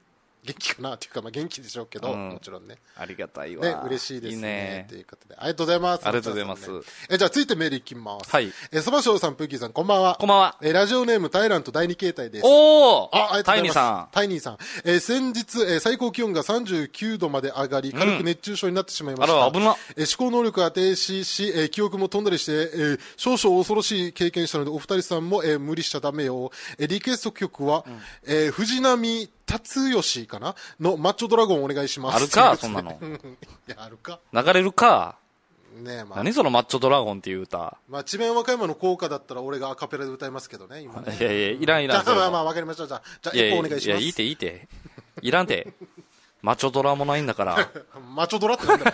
元気かなっていうか、まあ、元気でしょうけど、うん、もちろんね。 ありがたいわ。 ね、嬉しいですね。いいねということで、ありがとうございます。 ありがとうございます。 ね、えじゃあ、続いてメールいきます。 はい。 えそばしょうさん、プーキーさん、こんばんは。 こんばんは。 えラジオネーム、タイラントだいに形態です。 おーあ、ありがとうございます。 タイニーさん。 タイニーさん。えー、先日、えー、最高気温がさんじゅうきゅうどまで上がり、軽く熱中症になってしまいました。うん、 あら、危な。 えー、思考能力が停止し、えー、記憶も飛んだりして、えー、少々恐ろしい経験したので、お二人さんも、えー、無理しちゃダメよ。えー、リクエスト曲は、うん、えー、藤波達義かなのマッチョドラゴンお願いします。 あるかそんなの。 いや、あるか。 流れるか。 ねえ、まあ。 何そのマッチョドラゴンっていう歌。 まあ、智弁和歌山の校歌だったら俺がアカペラで歌いますけどね、今ね。 いやいや、いらんいらん。 じゃあ、まあまあ、わかりました。じゃあ、じゃあ、一個お願いします。 いや、いいていいて。いらんて。マッチョドラもないんだから。 マッチョドラってなんだよ。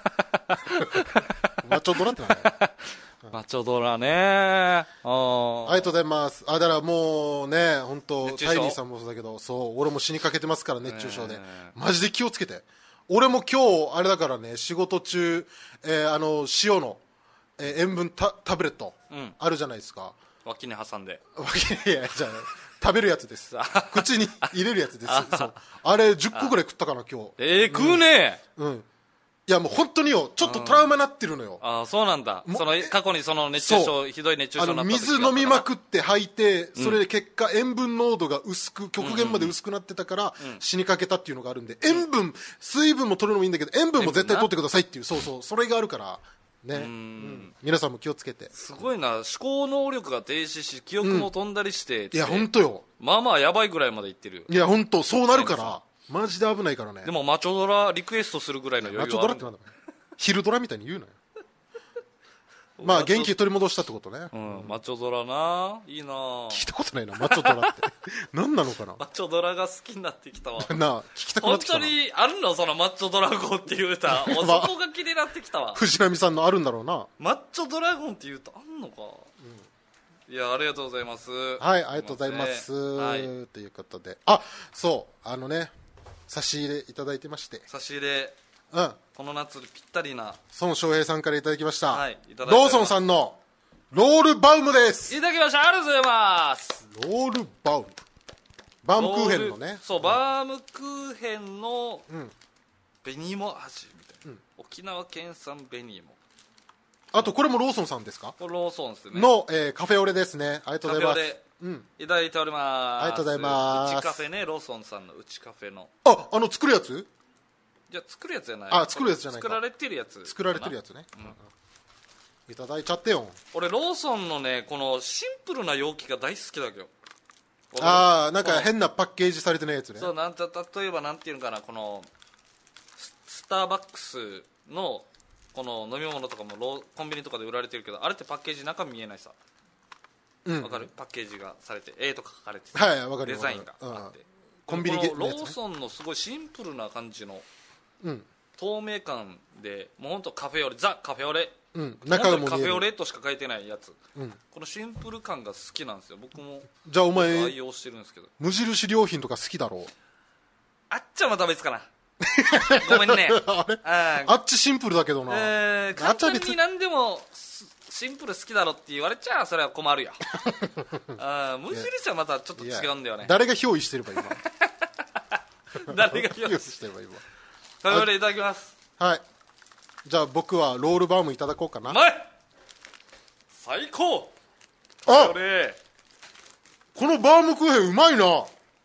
マッチョドラってなんだよ。 マッチョドラねあありがとうございます。あ、だからもうね、本当タイニーさんもそうだけど、そう、俺も死にかけてますから、熱中症で。マジで気をつけて。俺も今日、あれだからね、仕事中、えー、あの、塩の、えー、塩分タタブレット、うん、あるじゃないですか。 脇に挟んで。 脇に、いや、じゃあ、食べるやつです。口に入れるやつです。そう。あれ、じゅっこぐらい食ったかな、今日。 えー、食うねうん。うんいやもう本当によ、ちょっとトラウマになってるのよ。 ああ、そうなんだ。その過去にその熱中症、ひどい熱中症になった時水飲みまくって吐いて、それで結果塩分濃度が薄く、極限まで薄くなってたから死にかけたっていうのがあるんで、塩分、水分も取るのもいいんだけど、塩分も絶対取ってくださいっていう、そうそう、それがあるから、ね。うん、皆さんも気をつけて。 すごいな、思考能力が停止し、記憶も飛んだりして、 うん、いや、本当よ。 まあまあやばいぐらいまでいってるよ。 いや、本当そうなるから、マジで危ないからね。 でもマチョドラリクエストするぐらいの余裕はある。マチョドラってなんだ昼ドラみたいに言うなよ。まあ元気取り戻したってことね。 うん、マチョドラないいな聞いたことないな、マチョドラって何なのかな。 マチョドラが好きになってきたわなあ、聞きたくなってきたな。 本当にあるのそのマッチョドラゴンっていう歌そこが気になってきたわ。 藤波さんのあるんだろうな。 マッチョドラゴンっていう歌あんのか、うん、いやありがとうございます。 はい、ありがとうございます、はい、ということで、あ、そうあのね、差し入れいただいてまして。 差し入れ、 うん、 この夏にぴったりな孫翔平さんからいただきました、 はい、いただローソンさんのロールバウムです。 いただきました。ありがとうございます。 ロールバウム、バームクーヘンのね、 そう、バームクーヘンの紅芋味みたいな、うん、沖縄県産紅芋。 あとこれもローソンさんですか。 これローソンですねの、えー、カフェオレですね。ありがとうございます。カフェオレ、 うん、いただいております。 ありがとうございます。 うちカフェね、ローソンさんのうちカフェの、 あ、あの作るやつ。 じゃ作るやつじゃない。 あ、作るやつじゃないか。 作られてるやつ。 作られてるやつね。うん、いただいちゃってよ。 俺ローソンのね、このシンプルな容器が大好きだけど。 ああ、なんか変なパッケージされてないやつね。 そう、なんた例えばなんていうのかな、このスターバックスのこの飲み物とかもロコンビニとかで売られてるけど、あれってパッケージ中身見えないさ。わ、うん、かる？パッケージがされて A とか書かれてて、 はい、わかる。 デザインがあって、うん、 コンビニのやつ、ね、 ローソンのすごいシンプルな感じの、うん、透明感で、もう本当カフェオレ、ザ・カフェオレ、うん、中もカフェオレとしか書いてないやつ、うん、このシンプル感が好きなんですよ。僕もじゃあお前愛用してるんですけど、 無印良品とか好きだろう。 あっちはまた別かなごめんねあれ、ああっちシンプルだけどな、 えー、簡単に何でもシンプル好きだろって言われちゃそれは困るよあ、無印はまたちょっと違うんだよね。 誰が憑依してれば今誰が憑依してれば今カフェオレいただきます。 はい、じゃあ僕はロールバウムいただこうかな。 最高。 あ、このバームクーヘンうまいな。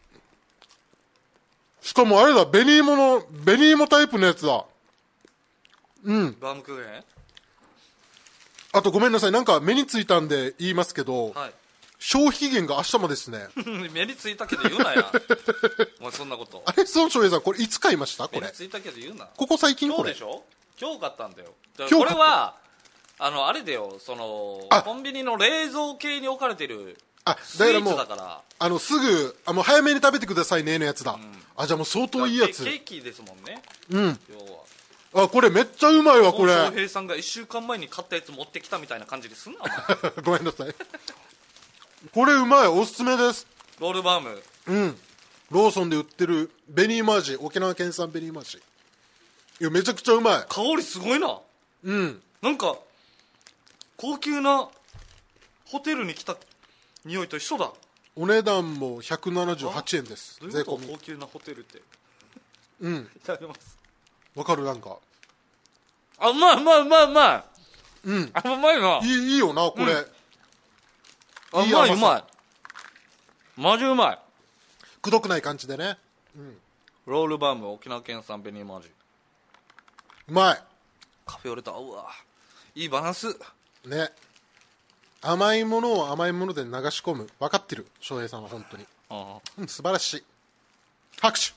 しかもあれだ、紅芋の紅芋タイプのやつだ。うん。 バームクーヘン。 あとごめんなさい、なんか目についたんで言いますけど、はい、消費期限が明日もですね目についたけど言うなやお前そんなこと。 あれ、孫翔平さんこれいつ買いました。これ目についたけど言うな。 ここ最近これ今日でしょ。今日買ったんだよ。これはあのあれだよ、そのコンビニの冷蔵系に置かれてるあ、だからもうあのすぐあの早めに食べてくださいねのやつだ、うん、あ、じゃあもう相当いいやつ。 ケーキですもんね。 うん、要はあ、これめっちゃうまいわ。これ翔平さんがいっしゅうかんまえに買ったやつ持ってきたみたいな感じですんなごめんなさいこれうまい、おすすめです。 ロールバーム、 うん、ローソンで売ってる紅芋味、沖縄県産紅芋味、いやめちゃくちゃうまい。 香りすごいな。 うん、 なんか高級なホテルに来た匂いと一緒だ。 お値段もひゃくななじゅうはちえんです。 税込み。高級なホテルってうん、 いただきます。 わかる。なんかあ、うまいうまいうまいうまい、うん、 あ、うまいな。 いい、いいよなこれ、うん、 あ、うまいうまい、マジうまい。 くどくない感じでね、うん、 ロールバーム沖縄県産紅芋味、 うまい。 カフェオレと合うわ。いいバランスね。甘いものを甘いもので流し込む、分かってる翔平さんは本当に。ああ、うん、素晴らしい。拍手。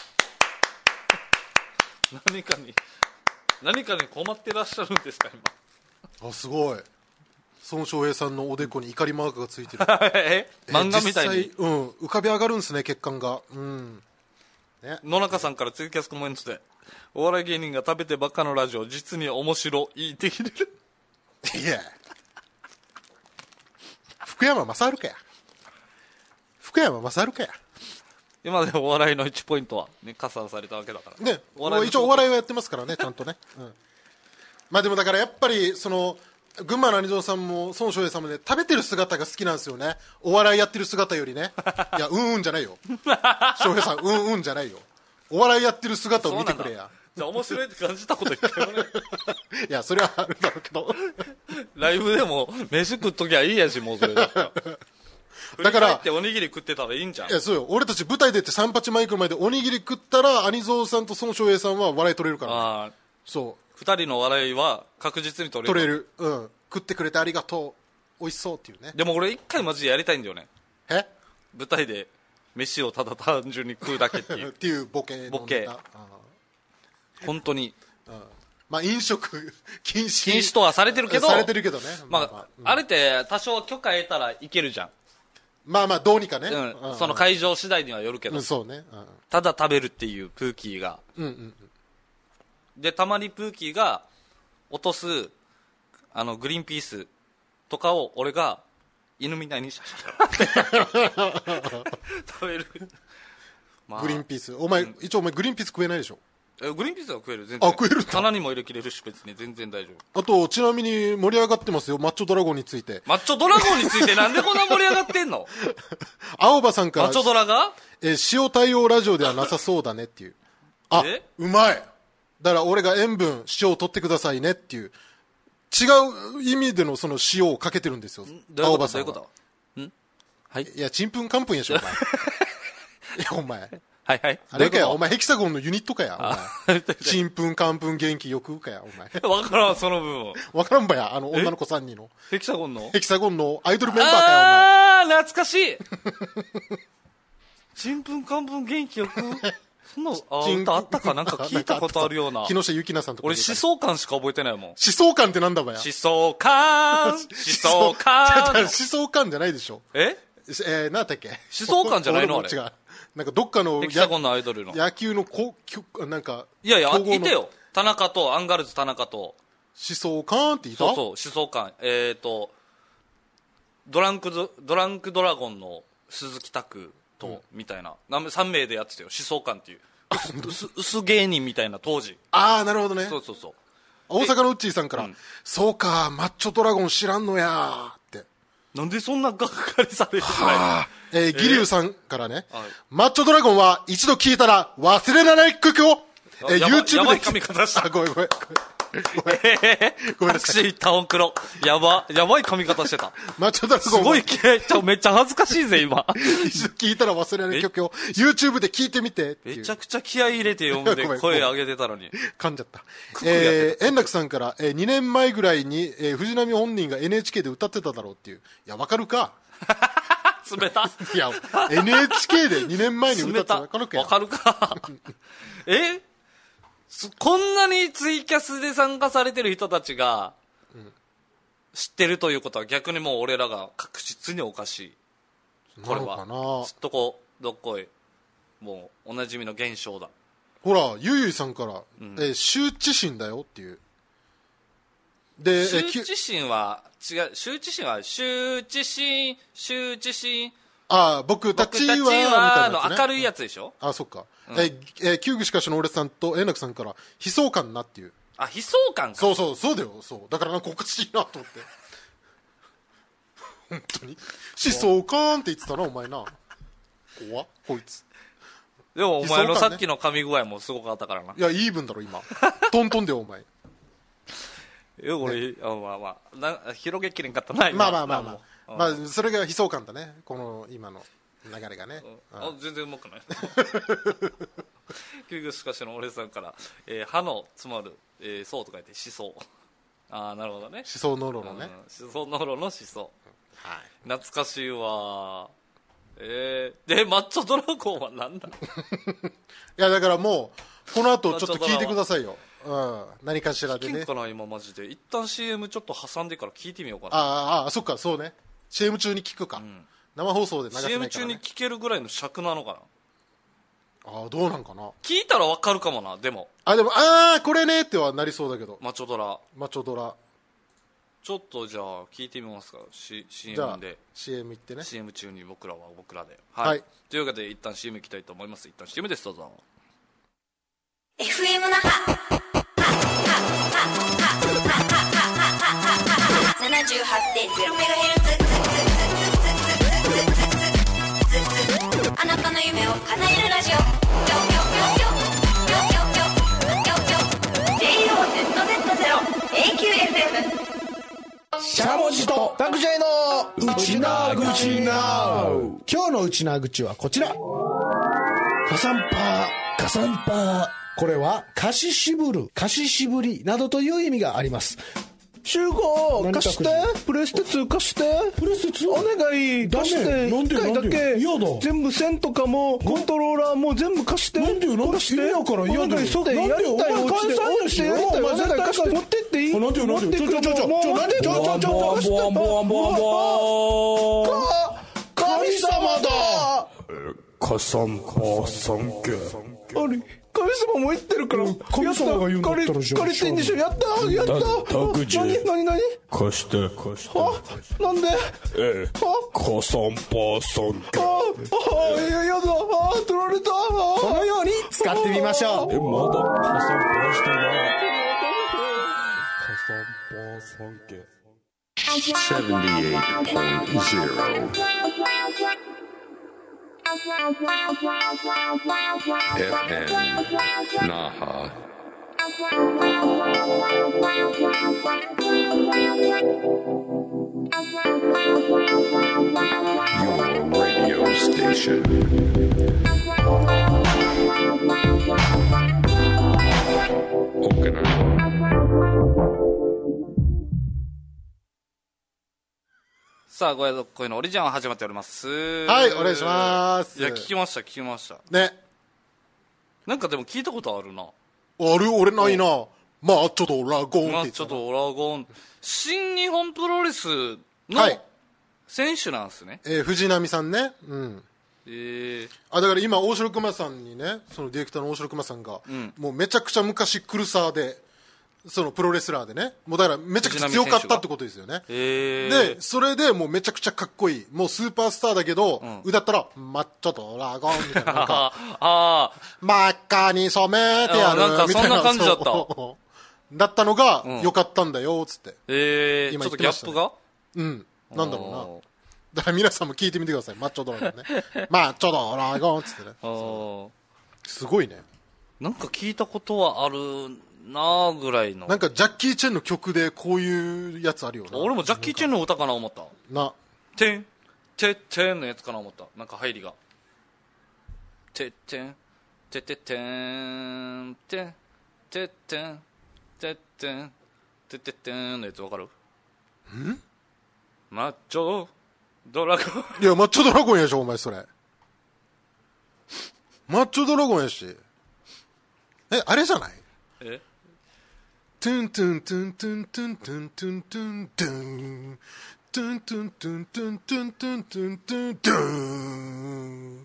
何かに何かに困ってらっしゃるんですか今。あ、すごい。孫翔平さんのおでこに怒りマークがついてるえ漫画みたいに、 実際、うん、浮かび上がるんですね、血管が。うんね、野中さんからツイキャスコメントで、お笑い芸人が食べてばっかのラジオ実に面白いって言ってる。 いや福山雅治かや福山雅治かや。 今でお笑いのいちポイントは、ね、加算されたわけだからね。一応お笑いはやってますからね、ちゃんとね、うん、まあでもだからやっぱりその群馬の兄蔵さんも孫翔平さんもね、食べてる姿が好きなんですよね。お笑いやってる姿よりね。いや、うんうんじゃないよ翔平さん、うんうんじゃないよ。お笑いやってる姿を見てくれや。 じゃあ面白いって感じたこと一回もねいや、それはあるだろうけどライブでも飯食っときゃいいやし、もうそれだったらだからっておにぎり食ってたらいいんじゃん。 いや、そうよ。俺たち舞台出て三八マイクの前でおにぎり食ったら、兄蔵さんと孫翔平さんは笑い取れるから、ね、あ、そう二人の笑いは確実に取れる。 取れる、うん、食ってくれてありがとう、美味しそうっていうね。 でも俺一回マジでやりたいんだよね。 え、 舞台で飯をただ単純に食うだけっていうっていうボケのネタ、ボケ、 本当に、 うん、まあ飲食禁止禁止とはされてるけど、 されてるけどね、 まあ、まあうん、あれって多少許可得たらいけるじゃん。 まあまあどうにかね、 うん、その会場次第にはよるけど、うん、 そうね、うん、 ただ食べるっていうプーキーが、 うんうんうん、 でたまにプーキーが落とすあのグリーンピースとかを俺が犬みたいにシャシャシャ食べる、 まあ、グリーンピース、お前、うん、一応お前グリーンピース食えないでしょ。 え、グリーンピースは食える、全然。 あ、食える。 棚にも入れきれるし、別に全然大丈夫。 あとちなみに盛り上がってますよ、マッチョドラゴンについて。 マッチョドラゴンについてなんでこんな盛り上がってんの青葉さんから、 マッチョドラがえ塩対応ラジオではなさそうだねっていう。あ、うまい。だから俺が塩分塩を取ってくださいねっていう違う意味でのその塩をかけてるんですよ、青葉さんは。どういうこと？ん？はい。いや、ちんぷんかんぷんやしょお前。いやお前。 はいはい。 あれかや、お前ヘキサゴンのユニットかや、お前。ちんぷんかんぷん元気よくかや、お前。 わからん、その部分。 わからんばや、あの女の子さんにんの。 ヘキサゴンの？ ヘキサゴンのアイドルメンバーかや、お前。 あー、懐かしい。ちんぷんかんぷん元気よく。そんなあ歌あったかなんか聞いたことあるような。 木下ゆきなさんとか。 俺思想感しか覚えてないもん。 思想感ってなんだばや。 思想感思想感思想感じゃないでしょ。 ええー、なんだっけ思想感じゃないのあれ。違う。 なんかどっかのヘキサゴンのアイドルの野球のこなんかいやいやいてよ、田中とアンガールズ田中と思想感って言ったそうそう思想感えっ、ー、とドランクドドランクドラゴンの鈴木拓と、うん、みたいなさん名でやってたよ思想感っていう薄, 薄芸人みたいな当時。 ああなるほどね。 そうそうそう。 大阪のウッチーさんから、うん、そうかマッチョドラゴン知らんのやって。 なんでそんながっかりされてない。 えー、ギリュウさんからね、えーはい、マッチョドラゴンは一度聞いたら忘れられない曲を、えー、YouTube でやばい髪型した。 あ、ごめんごめんごめん、 えー、ごめんなさい。タオンクロやばやばい髪型してた。 マッチョドラゴンすごい気合めっちゃ恥ずかしいぜ今。 一度聞いたら忘れられない曲を YouTube で聞いてみてっていう。 めちゃくちゃ気合い入れて読んで声上げてたのに噛んじゃった。えー、円楽さんから、えー、にねんまえぐらいに、えー、藤波本人が エヌエイチケー で歌ってただろうっていう。いやわかるか。 冷たいや エヌエイチケー でにねんまえに歌ってた。わかるか。 わかるか。えこんなにツイキャスで参加されてる人たちが知ってるということは逆にもう俺らが確実におかしい。これはすっとこどっこいもうおなじみの現象だ。 ほらゆいゆいさんから、うん、えー、羞恥心だよっていう。で羞恥心は違う。羞恥心は羞恥心羞恥心。 ああ僕たちはみたいな、 ね、の明るいやつでしょ。 あそっか、うん、ええ旧具しかしの俺さんと円楽さんから悲壮感なっていう。 あ悲壮感か。 そうそうそうだよ。そうだからなんかおかしいなと思って本当に悲壮感って言ってたなお前な。怖っこいつ。 でもお前のさっきの噛み具合もすごかったからな。 いや、イーブンだろ、今。トントンでお前。 いや、俺、ね、あまあまあ、な広げきれんかったな、 まあまあまあまあ。まあ、それが悲壮感だね。この、今の流れがね。 うん、あ、全然うまくない。救急しかしの俺さんから、えー、歯の詰まる、えー、そうと書いて、思想。ああ、なるほどね。 思想ノロのね。 思想ノロの思想。 はい。 懐かしいわ。えー、で、マッチョドラゴンはなんだ。いや、だからもう、この後ちょっと聞いてくださいよ。うん。何かしらでね。 聞けんかな、今マジで。一旦 シーエム ちょっと挟んでから聞いてみようかな。 ああ、そっか、そうね。シーエム 中に聞くか。うん、生放送で流せないから、ね。 シーエム 中に聞けるぐらいの尺なのかな。 ああ、どうなんかな。 聞いたらわかるかもな、でも。 あ、でも、ああ、これねってはなりそうだけど。 マチョドラ。 マチョドラ。 ちょっとじゃあ聞いてみますか、C、シーエム で。 シーエム 行ってね。 シーエム 中に僕らは僕らで。はい。はい、というわけで、一旦 シーエム 行きたいと思います。一旦 シーエム です、どうぞ。 エフエム 那覇。ななじゅうはちてんゼロメガヘルツ。あなたの夢を叶えるラジオ。ゼロ ゼットゼットゼロ エーキューエフエム。 しゃもじとタクジャイのうちなぐちな。今日のうちなぐちはこちら。カサンパー、カサンパー。これは貸し渋る、貸し渋りなどという意味があります。集合貸してプレステツー貸してプレステツーお願い貸していっかいだけ全部線とかもコントローラーも全部貸してなんでよなんで貸してやから嫌だよやりたいお前お前返してやりたいお願い貸して持ってっていいなんでよなんでよちょちょちょちょちょなんでちょちょちょちょ貸して神様だカサンパさん家あれ神様も言ってるから、 神様が言うんだったらじゃあ借りてんでしょ。やったやったタクジ何何何貸して貸してはなんでええカサンパさん家ああいややだあ取られたこのように使ってみましょう。 えまだカサンパしてないカサンパさん家 seventy-eight point zero F M Naha. Your radio station. Okinawa. さあ、ごやどっこいのオリジナル始まっております。 はい、お願いします。 いや、聞きました、聞きました。 ね。 なんかでも聞いたことあるな。 ある俺ないな。マッチョドラゴンって。 マッチョドラゴン。新日本プロレスの選手なんですね。 はい、えー、藤波さんね。うん。 えー、 あだから今大城熊さんにね、そのディレクターの大城熊さんが、うん、もうめちゃくちゃ昔クルサーでそのプロレスラーでね、もうだからめちゃくちゃ強かったってことですよね。でそれでもうめちゃくちゃかっこいい、もうスーパースターだけど、うん、歌ったらマッチョドラゴンみたいな、なんかあ真っ赤に染めてやるみたいな、そんな感じだっただったのが、うん、よかったんだよつって、 えー、今言ってましたね。ちょっとギャップが、うん、 なんだろうな。だから皆さんも聞いてみてください。マッチョドラゴンね。マッチョドラゴンっつってね。すごいね。 なんか聞いたことはあるなあぐらいの。 なんかジャッキー・チェンの曲でこういうやつあるよな。 俺もジャッキー・チェンの歌かな思った。な。てん、てってんのやつかな思った。なんか入りが。てってん、てってってん、てん、てってん、てってん、てってってんのやつわかる？ん？マッチョドラゴン。 いやマッチョドラゴンやしょお前それ。マッチョドラゴンやし。えあれじゃない？え？トゥントゥントゥントゥントゥントゥントゥントゥントゥントゥントゥントゥントゥントゥントゥントゥントゥントゥン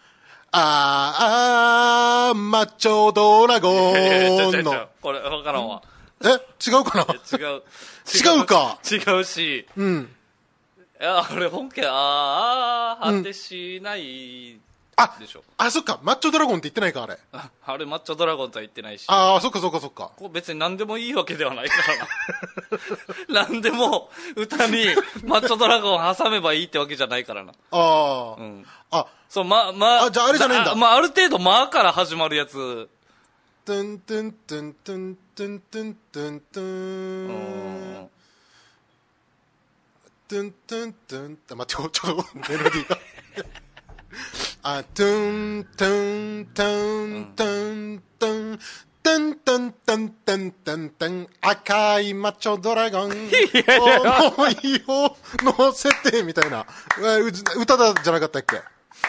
あーマッチョドラゴンのこれ分からんわ。 え違うかな？ 違う違うか。 違うし。うん。いや、あれ本家、あー、あー、果てしない、 あでしょ。 あ、そっか、マッチョドラゴンって言ってないか、あれ。 ああれマッチョドラゴンとは言ってないし。 ああ、そっかそっかそっか。 こう別に何でもいいわけではないからな。何でも歌にマッチョドラゴン挟めばいいってわけじゃないからな。 ああ。 うん。 あ、 そう、ま、まあ、じゃああれじゃないんだ。 あ、まあ、ある程度、まあから始まるやつ。 トゥントゥントゥントゥントゥントゥントゥントゥン。トゥントゥントゥン。あ、待ってよ、ちょっとメロディーが。あ、トゥントゥントゥントゥントゥン。トントントントントントン赤いマッチョドラゴン思いを乗せてみたいな歌だじゃなかったっけ。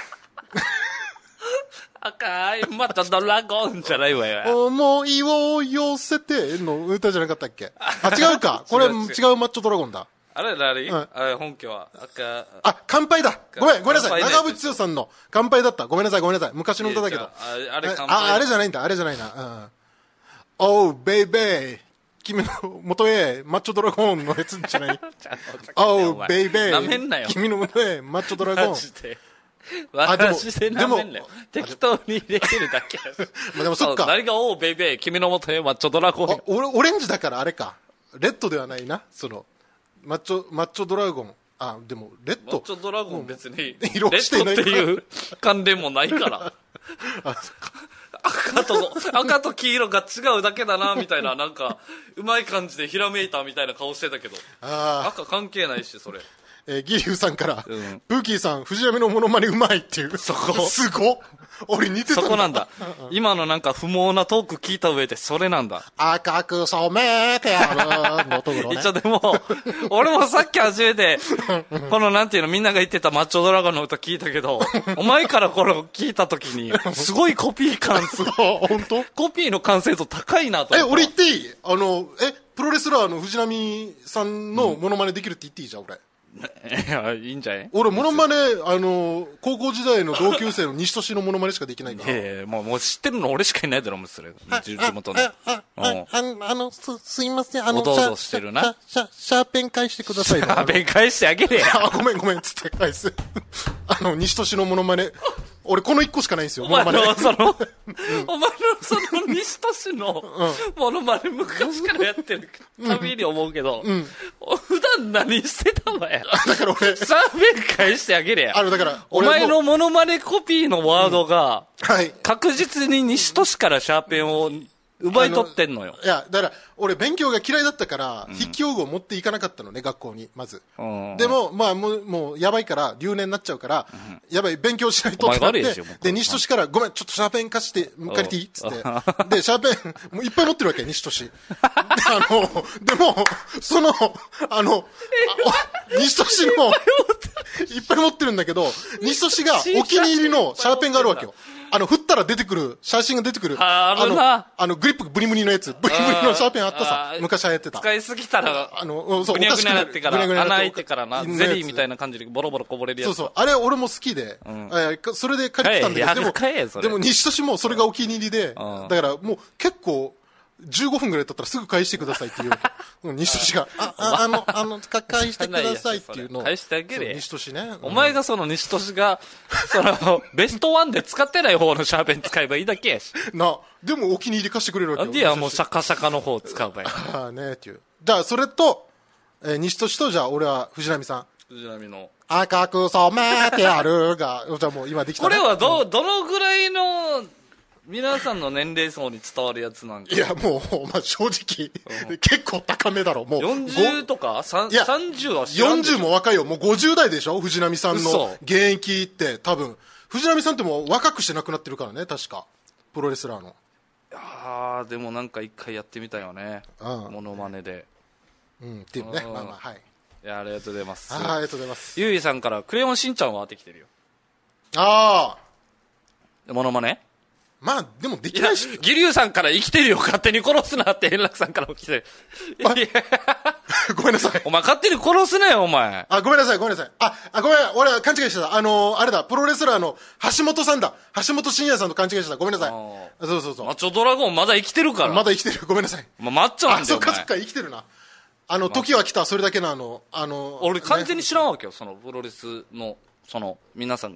赤いマッチョドラゴンじゃないわよ。 思いを寄せての歌じゃなかったっけ。あ、違うか。これ違うマッチョドラゴンだ。 あれ何、うん、あれ本家は赤。 あ、乾杯だ。ごめんごめんなさい。長渕剛さんの乾杯だった。ごめんなさいごめんなさい。昔の歌だけど。あ, あれ乾杯。 あ、あれじゃないんだ。あれじゃないな。うん。おう、ベイベイ。君の元へ、マッチョドラゴンのやつじゃない。おう、ベイベイ。 なめんなよ。 君の元へ、マッチョドラゴン。 マジで。マジでなめんなよ。適当に入れてるだけ。 まあでもそっか。 何がおう、ベイベイ。君の元へ、マッチョドラゴン。 オレ、オレンジだからあれか。レッドではないな。その、マッチョ、マッチョドラゴン。あ、でも、レッド。 マッチョドラゴン別に、 色してないレッドっていう関連もないから。 あ、そっか。 赤と、赤と黄色が違うだけだな、みたいな、なんか、うまい感じでひらめいたみたいな顔してたけど。 あ赤関係ないし、それ。 えー、ギリュウさんから、 うん、 プーキーさん、藤波のモノマネうまいっていう。 そこ。 すご。俺似てたんだ。 そこなんだ。今のなんか不毛なトーク聞いた上で、それなんだ。 赤く染めてあるのところね。 一応でも、俺もさっき初めて、このなんていうのみんなが言ってたマッチョドラゴンの歌聞いたけど、お前からこれを聞いた時に、すごいコピー感すごい。 本当？ コピーの完成度高いなと思った。 え、俺言っていい？あの、え、プロレスラーの藤波さんのモノマネできるって言っていいじゃん、俺。 いや、いいんじゃない？ 俺、モノマネ、あの、高校時代の同級生の西俊のモノマネしかできないから。 いやいや、もう、もう知ってるの俺しかいないだろ、もうそれ。地元の。 あ、あ、あ、あの、す、すいません、あの、 おどおどしてるな。 シャ、シャーペン返してください。 シャーペン返してあげれや。 あ、ごめんごめん、つって返す。あの、西俊のモノマネ。俺、この一個しかないんですよ、 お前の、その、お前の、その、西俊の、モノマネ、昔からやってるたびに思うけど、普段何してたのや。 だから俺、 シャーペン返してあげれや。 あの、だから、 お前のモノマネコピーのワードが、 はい。 確実に西俊からシャーペンを奪い取ってんのよ。 いや、だから、俺勉強が嫌いだったから、筆記用具を持っていかなかったのね、学校に、まず。でも、まあ、もう、もう、やばいから、留年になっちゃうから、やばい、勉強しないとってなって、で、西俊から、ごめん、ちょっとシャーペン貸して、借りていいっつって。で、シャーペン、もういっぱい持ってるわけ、西俊。あの、でも、その、あの、西俊の、いっぱい持ってるんだけど、西俊がお気に入りのシャーペンがあるわけよ。あの、振ったら出てくる、写真が出てくる。 あるな。 あの、あのグリップブリブリのやつ。ブリブリのシャーペンあったさ。昔流行ってた。 使いすぎたら、 あの、そう、 ぐにゃぐにゃなってから、穴開いてからな、 ゼリーみたいな感じでボロボロこぼれるやつ。 そうそう。あれ俺も好きで、うん、それで借りてたんだけど、でも、でも西俊もそれがお気に入りで、だからもう結構、じゅうごふんぐらい経ったらすぐ返してくださいっていう。西俊が、あ、あ、あの、あの、返してくださいっていうのを。 返してあげれ。 西俊ね。 お前がその西俊が、その、ベストワンで使ってない方のシャーペン使えばいいだけやし。 な、でもお気に入り貸してくれるわけよ。 なんでや、もうシャカシャカの方使うばや。 ああね、っていう。じゃあ、それと、えー、西俊と、じゃあ、俺は藤波さん。 藤波の。赤く染めてあるが、じゃあもう今できた、 ね。これはど、どのぐらいの、皆さんの年齢層に伝わるやつなんか。 いや、もう、まあ、正直、うん、結構高めだろ、もう。 よんじゅうとかさんじゅうは知らんでしょ。よんじゅうも若いよ。もうごじゅう代でしょ藤波さんの現役って多分。藤波さんってもう若くして亡くなってるからね、確か。プロレスラーの。 ああ、でもなんか一回やってみたよね。うん。モノマネで。 うん、っていうね。まあまあ、はい。 いや、ありがとうございます。 あ, ありがとうございます。 ゆういさんから、クレヨンしんちゃんはってきてるよ。 ああ。モノマネまあ、でもできないし。 ギリュウさんから生きてるよ、勝手に殺すなって円楽さんからも来てる。 ごめんなさい。 お前勝手に殺すなよ、お前。 あ、ごめんなさい、ごめんなさい。あ、あごめん、俺勘違いしてた。あのー、あれだ、プロレスラーの橋本さんだ。橋本真也さんと勘違いしてた。ごめんなさい。そうそうそう。 マッチョドラゴンまだ生きてるから。 まだ生きてる。ごめんなさい。 まあ、マッチョなんだよ。 あ、そっかそっか、生きてるな。あの、時は来た、それだけのあの、あの。 俺完全に知らんわけよ、その、プロレスの、その、皆さん。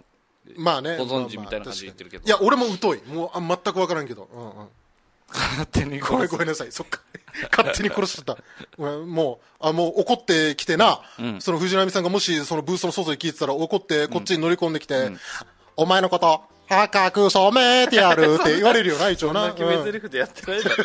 まあね、 ご存知みたいな感じで言ってるけど、 いや俺も疎い、もうあ全く分からんけど、うんうん、 勝手にごめんごめんなさい、そっか勝手に殺しちゃったもうあもう怒ってきてな、うん、その藤波さんがもしそのブースの外で聞いてたら怒ってこっちに乗り込んできて、うん、お前のこと赤く染めてやるって言われるよな一応な。 そんな決め台詞でやってないだろ、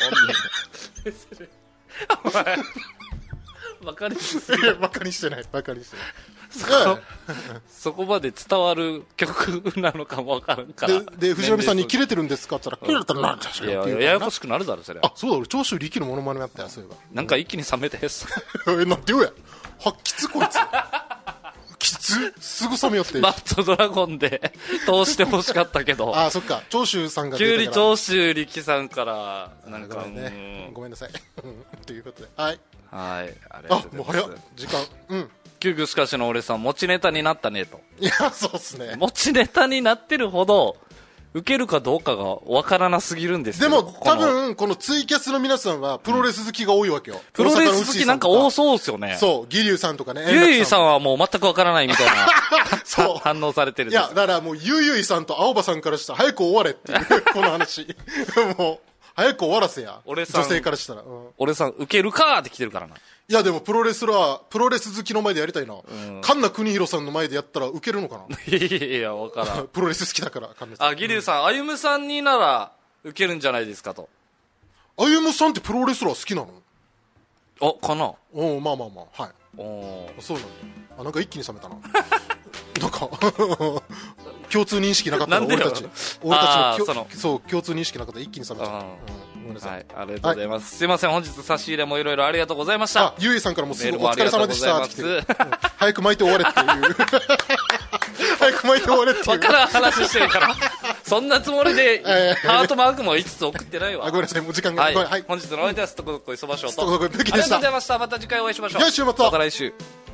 お前バカにしてないバカにしてないバカにしてないそこ, そこまで伝わる曲なのかもわからんからで, で藤波さんにキレてるんですかって言ったら、キレたらなんじゃしいやいやややこしくなるだろそれ。 あそうだ俺長州力のモノマネやったよそういえば。 なんか一気に冷めたやつえなんて言うやはきつこいつきつすぐ冷めよってバッドドラゴンで通してほしかったけどあそっか長州さんが出て急に長州力さんからなんかごめんねごめんなさいということではいはいありがとうございます。 あもう早っ時間うん救急しかしの俺さん持ちネタになったねと。 いやそうっすね持ちネタになってるほど受けるかどうかがわからなすぎるんですけど。 でも多分このツイキャスの皆さんはプロレス好きが多いわけよ、うん、 プロレス好きなんか多そうですよね。 そう義龍さんとかねゆいさんはもう全くわからないみたいなそう反応されてるんですよ。 いやだからもうゆいゆいさんと青葉さんからしたら早く終われっていうこの話もう早く終わらせや女性からしたら、うん、 俺さん受けるかーって来てるからな。 いやでもプロレスラープロレス好きの前でやりたいな、うん、神田邦弘さんの前でやったらウケるのかな。 いやいや分からんプロレス好きだから神田さん。 あ義龍さん、歩夢さんにならウケるんじゃないですかと。 歩夢さんってプロレスラー好きなの？ あかな。 おまあまあまあはい。 おそうなんだ。あなんか一気に冷めたななんか共通認識なかった俺たち俺たちのそのそう共通認識なかった一気に冷めちゃった、うん、ごめんなさい、 はい、ありがとうございます、はい、すいません本日差し入れもいろいろありがとうございました。 あゆいさんからもすぐお疲れ様でしたって来てる、うん、早く巻いて終われっていう早く巻いて終われっていう分からん話してるからそんなつもりでハートマークもいつつ送ってないわ。 あごめんなさいもう時間が、 はいはい、 本日のお相手はすっとこどっこいそばしょうとありがとうございました。 また次回お会いしましょう。 良い週末を。 また来週。